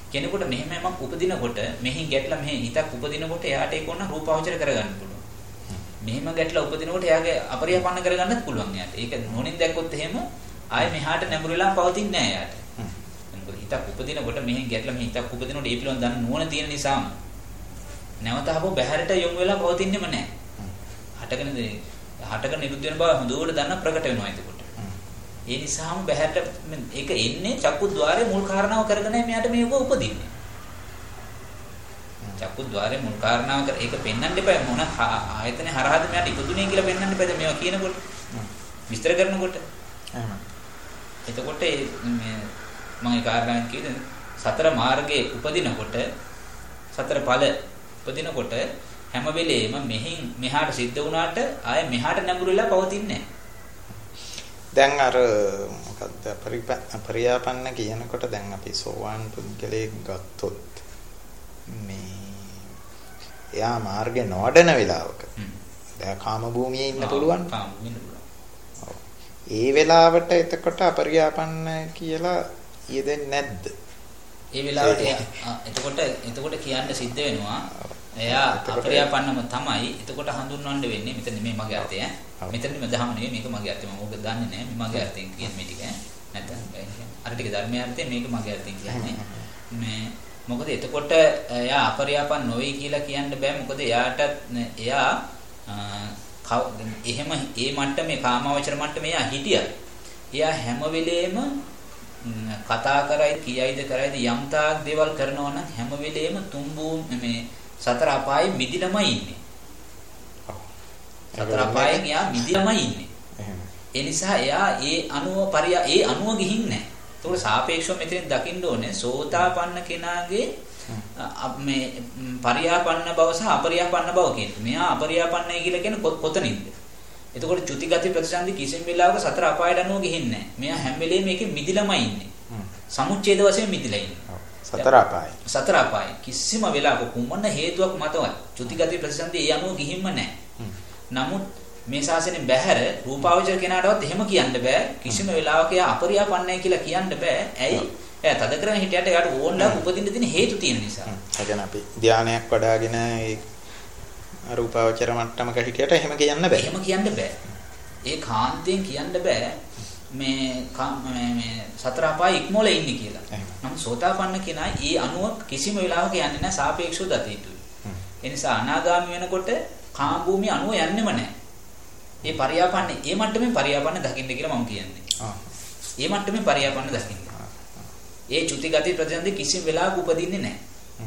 කෙනෙකුට මෙහෙම යමක් උපදිනකොට මෙහි ගැටලා මෙහි හිතක් උපදිනකොට එයාට ඒක ඕන රූපාවචර කරගන්න පුළුවන්. මෙහෙම ගැටලා උපදිනකොට එයාගේ අපරිහපන්න කරගන්නත් පුළුවන් එයාට. ඒක නොනින් දැක්කොත් එහෙම ආයේ මෙහාට නැඹුරු වෙලා පවතින්නේ නැහැ එයාට. මොකද හිතක් උපදිනකොට මෙහෙන් ගැටලා මෙහි හිතක් උපදිනකොට ඒ පිළිවන් දන්න නුවණ තියෙන නිසාම නැවත ආපහු බහැරට යොමු වෙලා පවතින්නේම නැහැ. හටගෙන හටගෙන නිරුද්ධ වෙන බව හොඳට දන්න ප්‍රකට වෙනවා එතකොට. ඒ නිසාම බහැරට ඒක එන්නේ චක්කුද්්වාරයේ මුල් කාරණාව කරගෙන මෙයාට මේක උපදින්නේ. චක්කුද්්වාරයේ මුල් කාරණාව කර ඒක පෙන්වන්න එපා මොන ආයතනේ හරහාද මෙයාට ඉපදුනේ කියලා පෙන්වන්න එපා මේවා කියනකොට. විස්තර කරනකොට. එතකොට මේ මම ඒ කාරණාවෙන් කියන්නේ සතර මාර්ගයේ උපදිනකොට සතර ඵල උපදිනකොට හැම වෙලේම මෙහින් මෙහාට සිද්ධ වුණාට ආය මෙහාට නැඹුරු වෙලා පවතින්නේ නැහැ. දැන් අර මොකද්ද පරියාපන්න කියනකොට දැන් අපි සෝවාන් පුද්ගලයෙක් ගත්තොත් මේ එයා මාර්ගේ නොවැඩෙන වෙලාවක දැන් කාම භූමියේ ඉන්න පුළුවන්. කාම භූමියේ ඉන්න පුළුවන්. ඒ වෙලාවට එතකොට අපරියාපන්න කියලා යෙදෙන්නේ නැද්ද? ඒ වෙලාවට එතකොට එතකොට කියන්න සිද්ධ වෙනවා එයා අපරියාපන්නම තමයි. එතකොට හඳුන්වන්න වෙන්නේ මෙතන මේ මගේ අර්ථය ඈ. මෙතනදිම දහම නෙවෙයි මේක මගේ අර්ථය. මම ඕක දන්නේ නැහැ. මේ මගේ අර්ථයෙන් කියන්නේ මේ ටික ඈ. නැත්නම් අර ටික ධර්මයේ අර්ථයෙන් මේක මගේ අර්ථයෙන් කියන්නේ. මේ මොකද එතකොට එයා අපරියාපන්න නොවේ කියලා කියන්න බෑ. මොකද එයාට එයා එහෙම ඒ මට්ටමේ කාමාවචර මට්ටමේ එයා හිටියා. එයා හැම වෙලේම කතා කරයිද කියයිද කරයිද යම් තාක් දේවල් කරනවා නම් හැම වෙලේම තුම්බු මේ සතර අපායේ මිදිනමයි ඉන්නේ. සතර අපායෙන් එයා මිදිනමයි ඉන්නේ. ඒ නිසා එයා ඒ අනුව පරියා ඒ අනුව ගිහින් නැහැ. ඒකට සාපේක්ෂව මෙතෙන් දකින්න ඕනේ සෝතාපන්න කෙනාගේ මේ පරියාපන්න බව සහ අපරියාපන්න බව කියන්නේ. මෙයා අපරියාපන්නයි කියලා කියන්නේ කොතනින්ද? එතකොට චුති ගති ප්‍රතිසන්දි කිසිම වෙලාවක සතර අපායට අනුව ගිහින් නැහැ. මෙයා හැම වෙලේම මේකේ මිදිලාමයි ඉන්නේ. සමුච්ඡේද වශයෙන් මිදිලා ඉන්නේ. සතර අපායයි. සතර අපායයි. කිසිම වෙලාවක කුමන හේතුවක් මතවත් චුති ගති ප්‍රතිසන්දි ඒ අනුව ගිහින්ම නැහැ. නමුත් මේ ශාසනයෙන් බැහැර රූපාවචර කෙනාටවත් එහෙම කියන්න බෑ. කිසිම වෙලාවක එයා අපරියාපන්නයි කියලා කියන්න බෑ. ඇයි? එයා තද කරන හිටියට එයාට ඕනලා උපදින්න තියෙන හේතු තියෙන නිසා. ඒ කියන්නේ අපි ධානයක් වඩාගෙන ඒ රූපාවචර මට්ටමක හිටියට එහෙම කියන්න බෑ. එහෙම කියන්න බෑ. ඒ කාන්තෙන් කියන්න බෑ මේ මේ සතර අපාය ඉක්මෝල ඉන්නේ කියලා. නමුත් සෝතාපන්න කෙනා ඒ අනුව කිසිම වෙලාවක යන්නේ නැහැ සාපේක්ෂව දත යුතුයි. ඒ නිසා අනාගාමී වෙනකොට කාම භූමිය අනුව යන්නෙම නැහැ. ඒ පරියාපන්නේ ඒ මට්ටමේ පරියාපන්න දකින්න කියලා මම කියන්නේ. ආ. ඒ මට්ටමේ පරියාපන්න දකින්න. ඒ චුති ගති ප්‍රතිසන්දි කිසිම වෙලාවක උපදින්නේ නැහැ.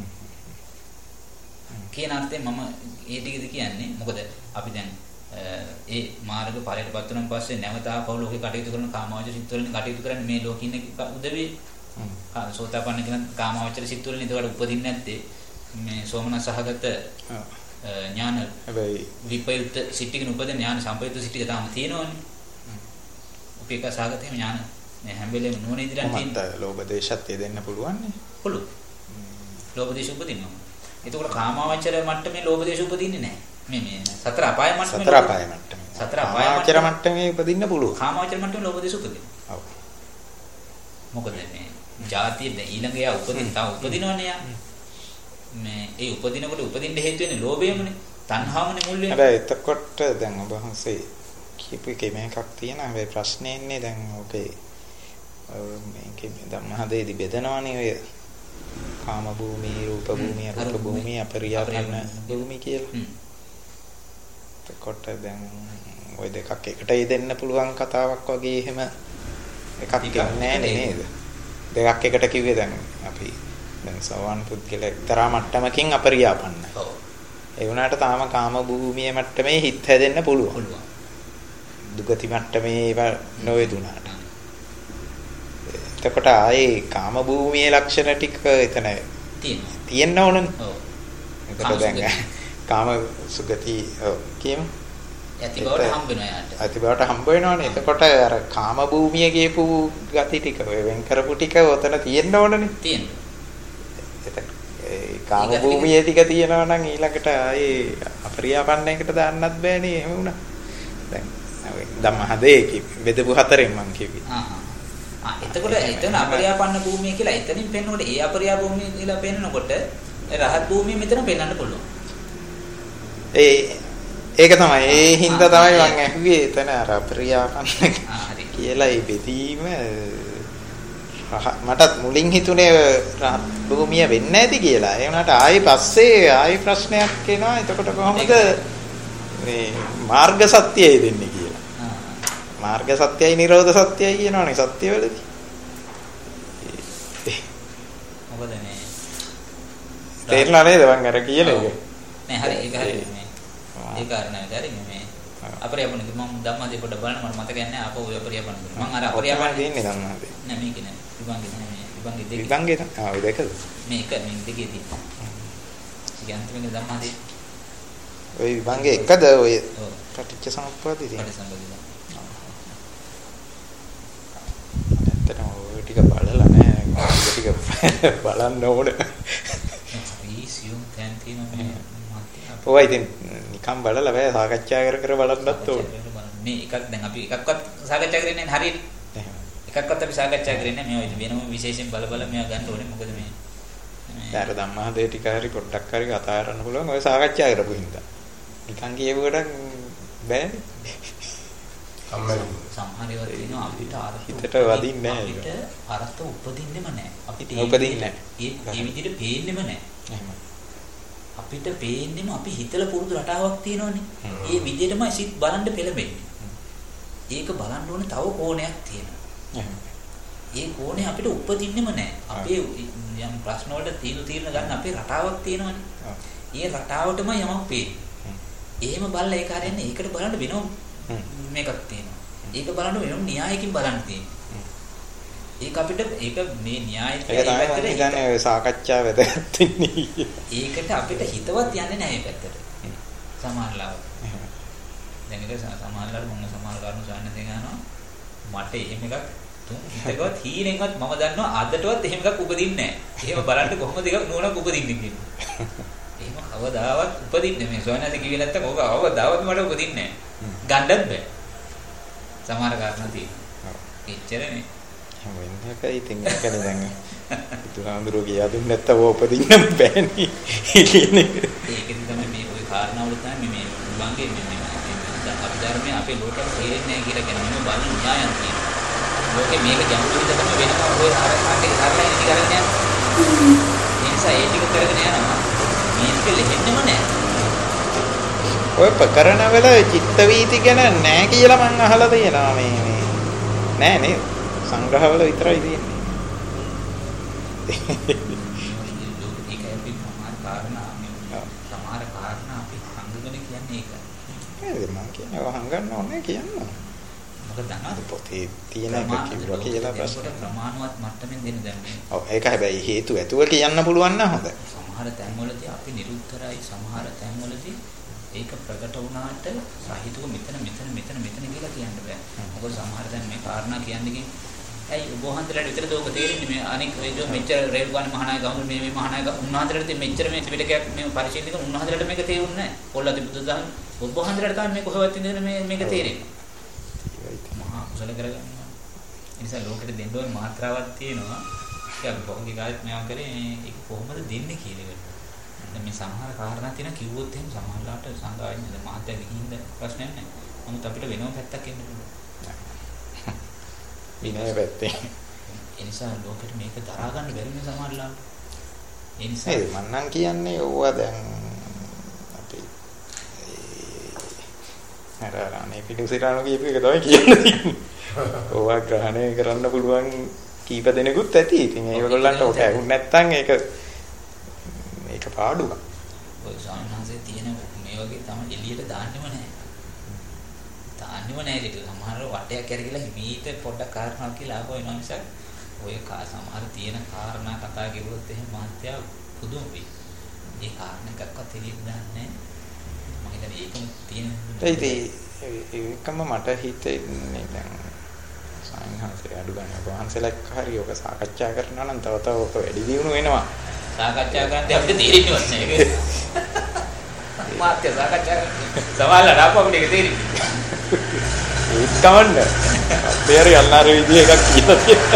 කියන අර්ථයෙන් මම ඒ ටිකද කියන්නේ. මොකද අපි දැන් ඒ මාර්ග ඵලයටපත් වුණාන් පස්සේ නැවත ආපහු ලෝකේ කටයුතු කරන කාමාවචර සිත් වලින් කටයුතු කරන්නේ මේ ලෝකේ ඉන්න උදවිය. හා සෝතාපන්න කෙනා කාමාවචර සිත් වලින් ඒකට උපදින්නේ නැත්තේ මේ සෝමනස් සහගත ඥාන හැබැයි විපයුත් සිටිකින් උපදින ඥාන සම්පයුත් සිටික තාම තියෙනවනේ. උපේක සහගත ඥාන මේ හැම වෙලේම නෝන ඉදිරියට තියෙනවා. ලෝභ දේශත් දෙන්න පුළුවන් නේ. පුළුවන්. ලෝභ දේශ උපදිනවා. එතකොට කාමාවචර මට්ටමේ ලෝභ දේශ උපදින්නේ නැහැ. මේ මේ සතර අපාය මට්ටමේ සතර අපාය මට්ටමේ සතර අපාය කාමාවචර මට්ටමේ උපදින්න පුළුවන්. කාමාවචර මට්ටමේ ලෝභ දේශ උපදිනවා. ඔව්. මොකද මේ ජාතිය ඊළඟ යා උපදින තා උපදිනවනේ යා. මේ ඒ උපදිනකොට උපදින්න හේතු වෙන්නේ ලෝභයමනේ. තණ්හාවනේ මුල් වෙන්නේ. හැබැයි එතකොට දැන් ඔබ වහන්සේ කියපු එකේ මේකක් තියෙනවා. හැබැයි ප්‍රශ්නේ ඉන්නේ දැන් ඔකේ මේකේ ධම්මහදේදී බෙදනවනේ ඔය කාම භූමි, රූප භූමි, අරූප භූමි, අපරියාපන්න භූමි කියලා. එතකොට දැන් ওই දෙකක් එකට යෙදෙන්න පුළුවන් කතාවක් වගේ එහෙම එකක් නැහැ නේද? දෙකක් එකට කිව්වේ දැන් අපි දැන් සෝවාන් පුද්ගලයා එක්තරා මට්ටමකින් අපරියාපන්නයි. ඔව්. ඒ වුණාට තාම කාම භූමියේ මට්ටමේ හිත හැදෙන්න පුළුවන්. පුළුවන්. දුගති මට්ටමේ ඒවා නොවේදුනාට. එතකොට ආයේ කාම භූමියේ ලක්ෂණ ටික එතන තියෙනවා. තියෙන්න ඕනනේ. ඔව්. එතකොට දැන් කාම සුගති ඔව් කියමු. ඇති බවට හම්බ වෙනවා යාට. ඇති බවට හම්බ වෙනවනේ. එතකොට අර කාම භූමිය ගියපු ගති ටික ඔය වෙන් කරපු ටික ඔතන තියෙන්න ඕනනේ. තියෙනවා. එතකොට ඒ කාම භූමියේ ටික තියෙනවා නම් ඊළඟට ආයේ අපරියාපන්නයකට දාන්නත් බෑනේ එහෙම වුණා. දැන් ධම්මහදේ බෙදපු හතරෙන් මම කිව්වේ. ආහ්. ආ එතකොට එතන අපරියාපන්න භූමිය කියලා එතනින් පෙන්නකොට ඒ අපරියා භූමිය කියලා පෙන්නකොට රහත් භූමිය මෙතන පෙන්වන්න පුළුවන්. ඒ ඒක තමයි ඒ හින්දා තමයි මම ඇහුවේ එතන අර අපරියාපන්න කියලා ඒ බෙදීම මටත් මුලින් හිතුනේ රහත් භූමිය වෙන්නේ නැති කියලා. ඒ වුණාට ආයේ පස්සේ ආයේ ප්‍රශ්නයක් එනවා. එතකොට කොහොමද මේ මාර්ග සත්‍යය දෙන්නේ කියලා. මාර්ග සත්‍යයි නිරෝධ සත්‍යයි කියනවනේ සත්‍යවලදී. මොකද මේ තේරෙලා නේද මං අර කියන එක? නෑ හරි ඒක හරි මේ ඒ කාරණාව හරි මේ අපරියාපන්න මම ධම්මාදී පොඩ බලන්න මට මතක නැහැ ආපහු ඔය අපරියාපන්න මම අර අපරියාපන්න දෙන්නේ ධම්මාදී නෑ මේක නෑ විභංගේ නෑ මේ විභංගේ දෙක විභංගේ ආ ඔය දෙකද මේක මේ දෙකේ තියෙනවා ගාන්තිමේ ධම්මාදී ඔය විභංගේ එකද ඔය පටිච්ච සමුප්පාදේ තියෙන පටිච්ච සමුප්පාදේ ඇත්තටම ඔය ටික බලලා නෑ ඔය ටික බලන්න ඕනේ වීසියුම් දැන් තියෙනවා ඔය ඉතින් නිකන් බලලා බෑ සාකච්ඡා කර කර බලන්නත් ඕනේ. මේ එකක් දැන් අපි එකක්වත් සාකච්ඡා කරන්නේ නැහැ හරියට. එකක්වත් අපි සාකච්ඡා කරන්නේ නැහැ. මේ වෙනම විශේෂයෙන් බල බල මේවා ගන්න ඕනේ. මොකද මේ මේ අර ධම්මහදේ ටික හරි පොඩ්ඩක් හරි කතා කරන්න පුළුවන්. ඔය සාකච්ඡා කරපු හින්දා. නිකන් කියවුවට බෑනේ. කම්මැලි. සමහර ඒවා තියෙනවා අපිට අර්ථ හිතට වදින්නේ නැහැ. අපිට අර්ථ උපදින්නෙම නැහැ. අපිට උපදින්නේ නැහැ. ඒ ඒ විදිහට පේන්නෙම නැහැ. එහෙමයි. අපිට පේන්නෙම අපි හිතලා පුරුදු රටාවක් තියෙනවනේ. ඒ විදිහටමයි සිත් බලන්න පෙළඹෙන්නේ. ඒක බලන්න ඕනේ තව කෝණයක් තියෙනවා. ඒ කෝණේ අපිට උපදින්නෙම නැහැ. අපේ යම් ප්‍රශ්න වලට තීරු තීරණ ගන්න අපේ රටාවක් තියෙනවනේ. ඒ රටාවටමයි යමක් පේන්නේ. එහෙම බලලා ඒක හරියන්නේ ඒකට බලන්න වෙනම මේකක් තියෙනවා. ඒක බලන්න වෙනම න්‍යායකින් බලන්න තියෙනවා. ඒක අපිට ඒක මේ න්‍යායයට ඒක තමයි මම හිතන්නේ ඔය සාකච්ඡා වැදගත් වෙන්නේ. ඒකට අපිට හිතවත් යන්නේ නැහැ මේ පැත්තට. සමානලාව. දැන් ඒක සමානලාව මොන සමාන කාරණා සාන්න දෙනවා. මට එහෙම එකක් හිතකවත් හීනෙන්වත් මම දන්නවා අදටවත් එහෙම එකක් උපදින්නේ නැහැ. එහෙම බලන්න කොහොමද ඒක නෝනක් උපදින්නේ කියලා. එහෙම කවදාවත් උපදින්නේ මේ සෝනහද කිව්වේ නැත්තම් ඕක අවදාවත් මට උපදින්නේ නැහැ. ගන්නත් බෑ. සමහර කාරණා තියෙනවා. එච්චරනේ. වෙන්නකයි ඉතින් ඒකනේ දැන් බුදුහාමුදුරුවෝ කියා දුන්නේ නැත්තම් ඔය උපදින්න බෑනේ. ඒකෙන් තමයි මේ ওই කාරණාවල තමයි මේ විභංගේ මේ අපි ධර්මයේ අපේ ලෝකෙට තේරෙන්නේ නැහැ කියලා කියන්නේ මේ බලන න්‍යායන් තියෙනවා. ලෝකෙ මේක ගැඹුරු විදිහටම වෙනවා ඔය ආකාරයේ කරලා ඉති කරන්නේ නැහැ. ඒ නිසා ඒ ටික කරගෙන යනවා. මේක ලෙහෙන්නම නැහැ. ඔය ප්‍රකරණ වල චිත්ත වීති ගැන නැහැ කියලා මම අහලා තියෙනවා මේ මේ නෑ නේද? සංග්‍රහවල විතරයි තියෙන්නේ. ඒක අපි සමහර කාරණා සමහර කාරණා අපි හංගගෙන කියන්නේ ඒක. නේද මම කියන්නේ හංගන්න ඕනේ කියන්න. මොකද දන්නවද පොතේ තියෙන එක කිව්වා කියලා ප්‍රශ්න ප්‍රමාණවත් මට්ටමින් දෙන්න දැන් මේ. ඔව් ඒක හැබැයි හේතු ඇතුව කියන්න පුළුවන් නම් හොඳයි. සමහර තැන්වලදී අපි නිරුත්තරයි සමහර තැන්වලදී ඒක ප්‍රකට වුණාට සාහිත්‍යක මෙතන මෙතන මෙතන මෙතන කියලා කියන්න බෑ. මොකද සමහර දැන් මේ කාරණා කියන්නේ ඇයි ඔබ වහන්සේලාට විතරද ඔබ තේරෙන්නේ මේ අනික ඒ जो මෙච්චර රේල් ගාන මහානායක ගහමු මේ මේ මහානායක උන්වහන්සේලාට මෙච්චර මේ ත්‍රිපිටකයක් මේ පරිශීලනය කරන උන්වහන්සේලාට මේක තේරුන්නේ නැහැ. කොල්ලති බුදුදහම ඔබ වහන්සේලාට තමයි මේ කොහොමද ඉඳගෙන මේ මේක තේරෙන්නේ. මහා කුසල කරගන්නවා. ඒ නිසා ලෝකෙට දෙන්න ඕන මාත්‍රාවක් තියෙනවා. ඒක අපි පොන්ගේ කාලෙත් මේවා කරේ ඒක කොහොමද දෙන්නේ කියන එක. දැන් මේ සමහර කාරණා තියෙන කිව්වොත් එහෙම සමහරලාට සංගායන්නේ දැන් මාත්‍යා ගිහින්ද ප්‍රශ්නයක් නැහැ. නමුත් අපිට වෙනම පැත්තක් එන්න පුළුවන්. විනය පැත්තේ. ඒ නිසා ලෝකෙට මේක දරා ගන්න බැරි නේ සමහරලාට. ඒ නිසා නේද මම නම් කියන්නේ ඕවා දැන් අපි අර අනේ පිටුසිරාණු කියපු එක තමයි කියන්නේ. ඕවා ග්‍රහණය කරන්න පුළුවන් කීප දෙනෙකුත් ඇති. ඉතින් ඒගොල්ලන්ට ඔක ඇහුන්නේ නැත්නම් ඒක මේක පාඩුවක්. ඔය සාමාන්‍යයෙන් තියෙන මේ වගේ තමයි එළියට දාන්නෙම නැහැ. දාන්නෙම නැහැ ඒක. සමහර වටයක් කරගිලා හිමීට පොඩ්ඩක් කාරණාවක් කියලා ආපහු එනවා මිසක් ඔය සමහර තියෙන කාරණා කතා කරුවොත් එහෙම මාත්‍යා පුදුම වෙයි. ඒ කාරණා එකක්වත් එළියට දාන්නේ නැහැ. මම හිතන්නේ ඒකම තියෙන. ඒකම මට හිතෙන්නේ දැන් සායන්හන්සේ අඩු ගන්න වහන්සේලා හරි ඔක සාකච්ඡා කරනවා නම් තව තව ඔක වැඩි දියුණු වෙනවා. සාකච්ඡා කරද්දී අපිට තේරෙන්නේ නැහැ ඒක. මාත්‍ය සාකච්ඡා සවාල්ලා ඩාපු අපිට ඒක තේරෙන්නේ. ඒක කවන්න. අපේර යන්නාර විදිය එකක් කියලා තියෙනවා.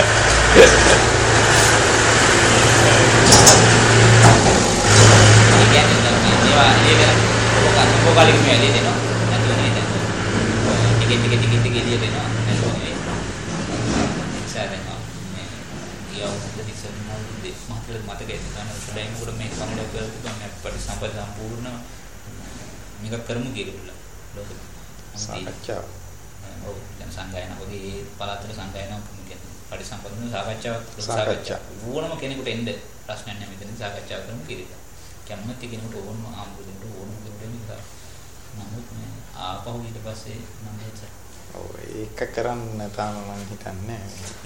ඒ කියන්නේ මේවා එළිය කරලා ඔක කලින් මේ එළිය දෙනවා. නැතුව නේද? ටික ටික ටික ටික එළිය දෙනවා. නැතුව නෙවෙයි. සාරෙනවා. මේ ඊයවුත් දිසනවා දෙස් මාතල මතකයේ ගන්න සුලයින් උඩ මේ කමඩ කරලා මේ පරිසම්පද සම්පූර්ණ මේක කරමු කියලා ලෝක සාකච්ඡා. ඔව් දැන් සංගායන ඔගේ පළාතට සංගායන කියන්නේ පරිසම්පදන සාකච්ඡාවක් සාකච්ඡා. ඕනම කෙනෙකුට එන්න ප්‍රශ්නයක් නැහැ මෙතන සාකච්ඡා කරමු කියලා. කැමති කෙනෙකුට ඕනම ආම්බුදෙන්ට ඕනම කෙනෙකුට එන්න. නමුත් මේ ආපහු ඊට පස්සේ නම් එච්ච. ඔව් ඒක කරන්න තාම මම හිතන්නේ.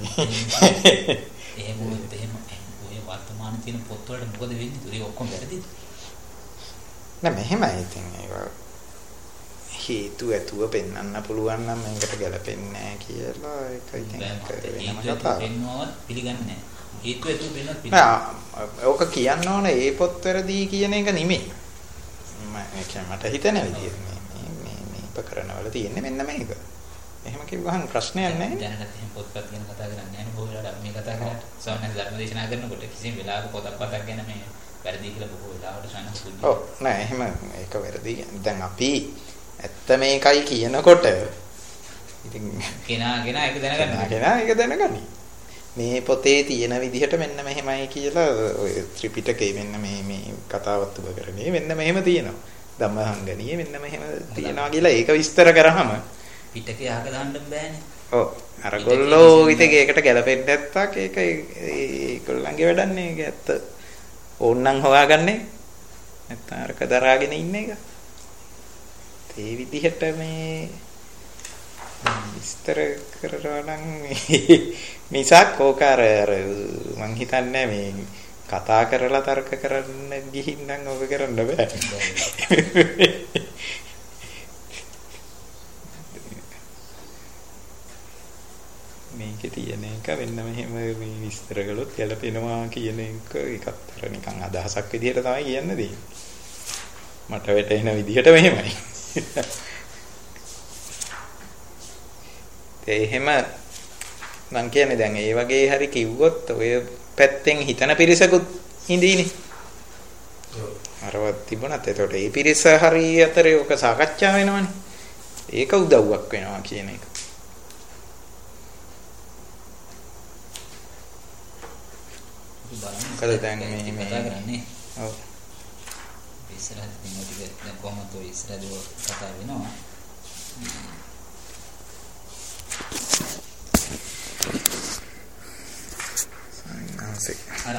එහෙම වුණත් එහෙම ඔය වර්තමානයේ තියෙන පොත්වලට මොකද වෙන්නේ? ඒක ඔක්කොම වැරදිද? නෑ මෙහෙමයි ඉතින් ඒක හේතු ඇතුව පෙන්වන්න පුළුවන් නම් මේකට ගැලපෙන්නේ නැහැ කියලා ඒක ඉතින් වෙනම කතාවක්. පෙන්වවත් පිළිගන්නේ නැහැ. හේතු ඇතුව පෙන්වවත් පිළිගන්නේ නැහැ. ඕක කියන්න ඕන ඒ පොත් වැරදි කියන එක නෙමෙයි. මම මට හිතෙන විදිහට මේ මේ මේ උපකරණවල තියෙන්නේ මෙන්න මේක. එහෙම කිව්වහම ප්‍රශ්නයක් නැහැ. දැනට එහෙම පොත්පත් ගැන කතා කරන්නේ නැහැ නේ බොහෝ වෙලාවට මේ කතා කරලා සවන ධර්ම දේශනා කරනකොට කිසිම වෙලාවක පොතක් පතක් ගැන මේ වැරදි කියලා බොහෝ වෙලාවට සනසුයි. ඔව් නෑ එහෙම ඒක වැරදි. දැන් අපි ඇත්ත මේකයි කියනකොට ඉතින් කෙනා කෙනා ඒක දැනගන්න. කෙනා ඒක දැනගනි. මේ පොතේ තියෙන විදිහට මෙන්න මෙහෙමයි කියලා ඔය ත්‍රිපිටකේ මෙන්න මේ මේ කතාවත් උබ කරන්නේ මෙන්න මෙහෙම තියෙනවා. ධම්මහංගණියේ මෙන්න මෙහෙම තියෙනවා කියලා ඒක විස්තර කරාම පිටකේ අහක දාන්න බෑනේ. ඔව් අරගොල්ලෝ ඉතින් ඒකට ගැලපෙන්නේ නැත්තක් ඒක ඒගොල්ලන්ගේ වැඩන්නේ ඒක ඇත්ත. ඕන්නම් හොයාගන්නේ නැත්නම් අරක දරාගෙන ඉන්න එක. ඒ විදිහට මේ විස්තර කරනවා නම් මිසක් ඕක අර අර මං හිතන්නේ මේ කතා කරලා තර්ක කරන්න ගිහින් නම් ඕක කරන්න බෑ. මේකේ තියෙන එක වෙන්න මෙහෙම මේ විස්තර කළොත් ගැලපෙනවා කියන එක එකත් අර නිකන් අදහසක් විදිහට තමයි කියන්න දෙන්නේ. මට වැටෙන විදිහට මෙහෙමයි. ඒ එහෙම මං කියන්නේ දැන් ඒ වගේ හරි කිව්වොත් ඔය පැත්තෙන් හිතන පිරිසකුත් ඉඳීනේ. අරවත් තිබුණත් එතකොට ඒ පිරිස හරි අතරේ ඔක සාකච්ඡා වෙනවනේ. ඒක උදව්වක් වෙනවා කියන එක. මොකද දැන් මේ මේ කතා කරන්නේ. ඔව්. ඉස්සරහට මේ ටික දැන් කොහොමද ඔය ඉස්සරහට කතා වෙනවා. අර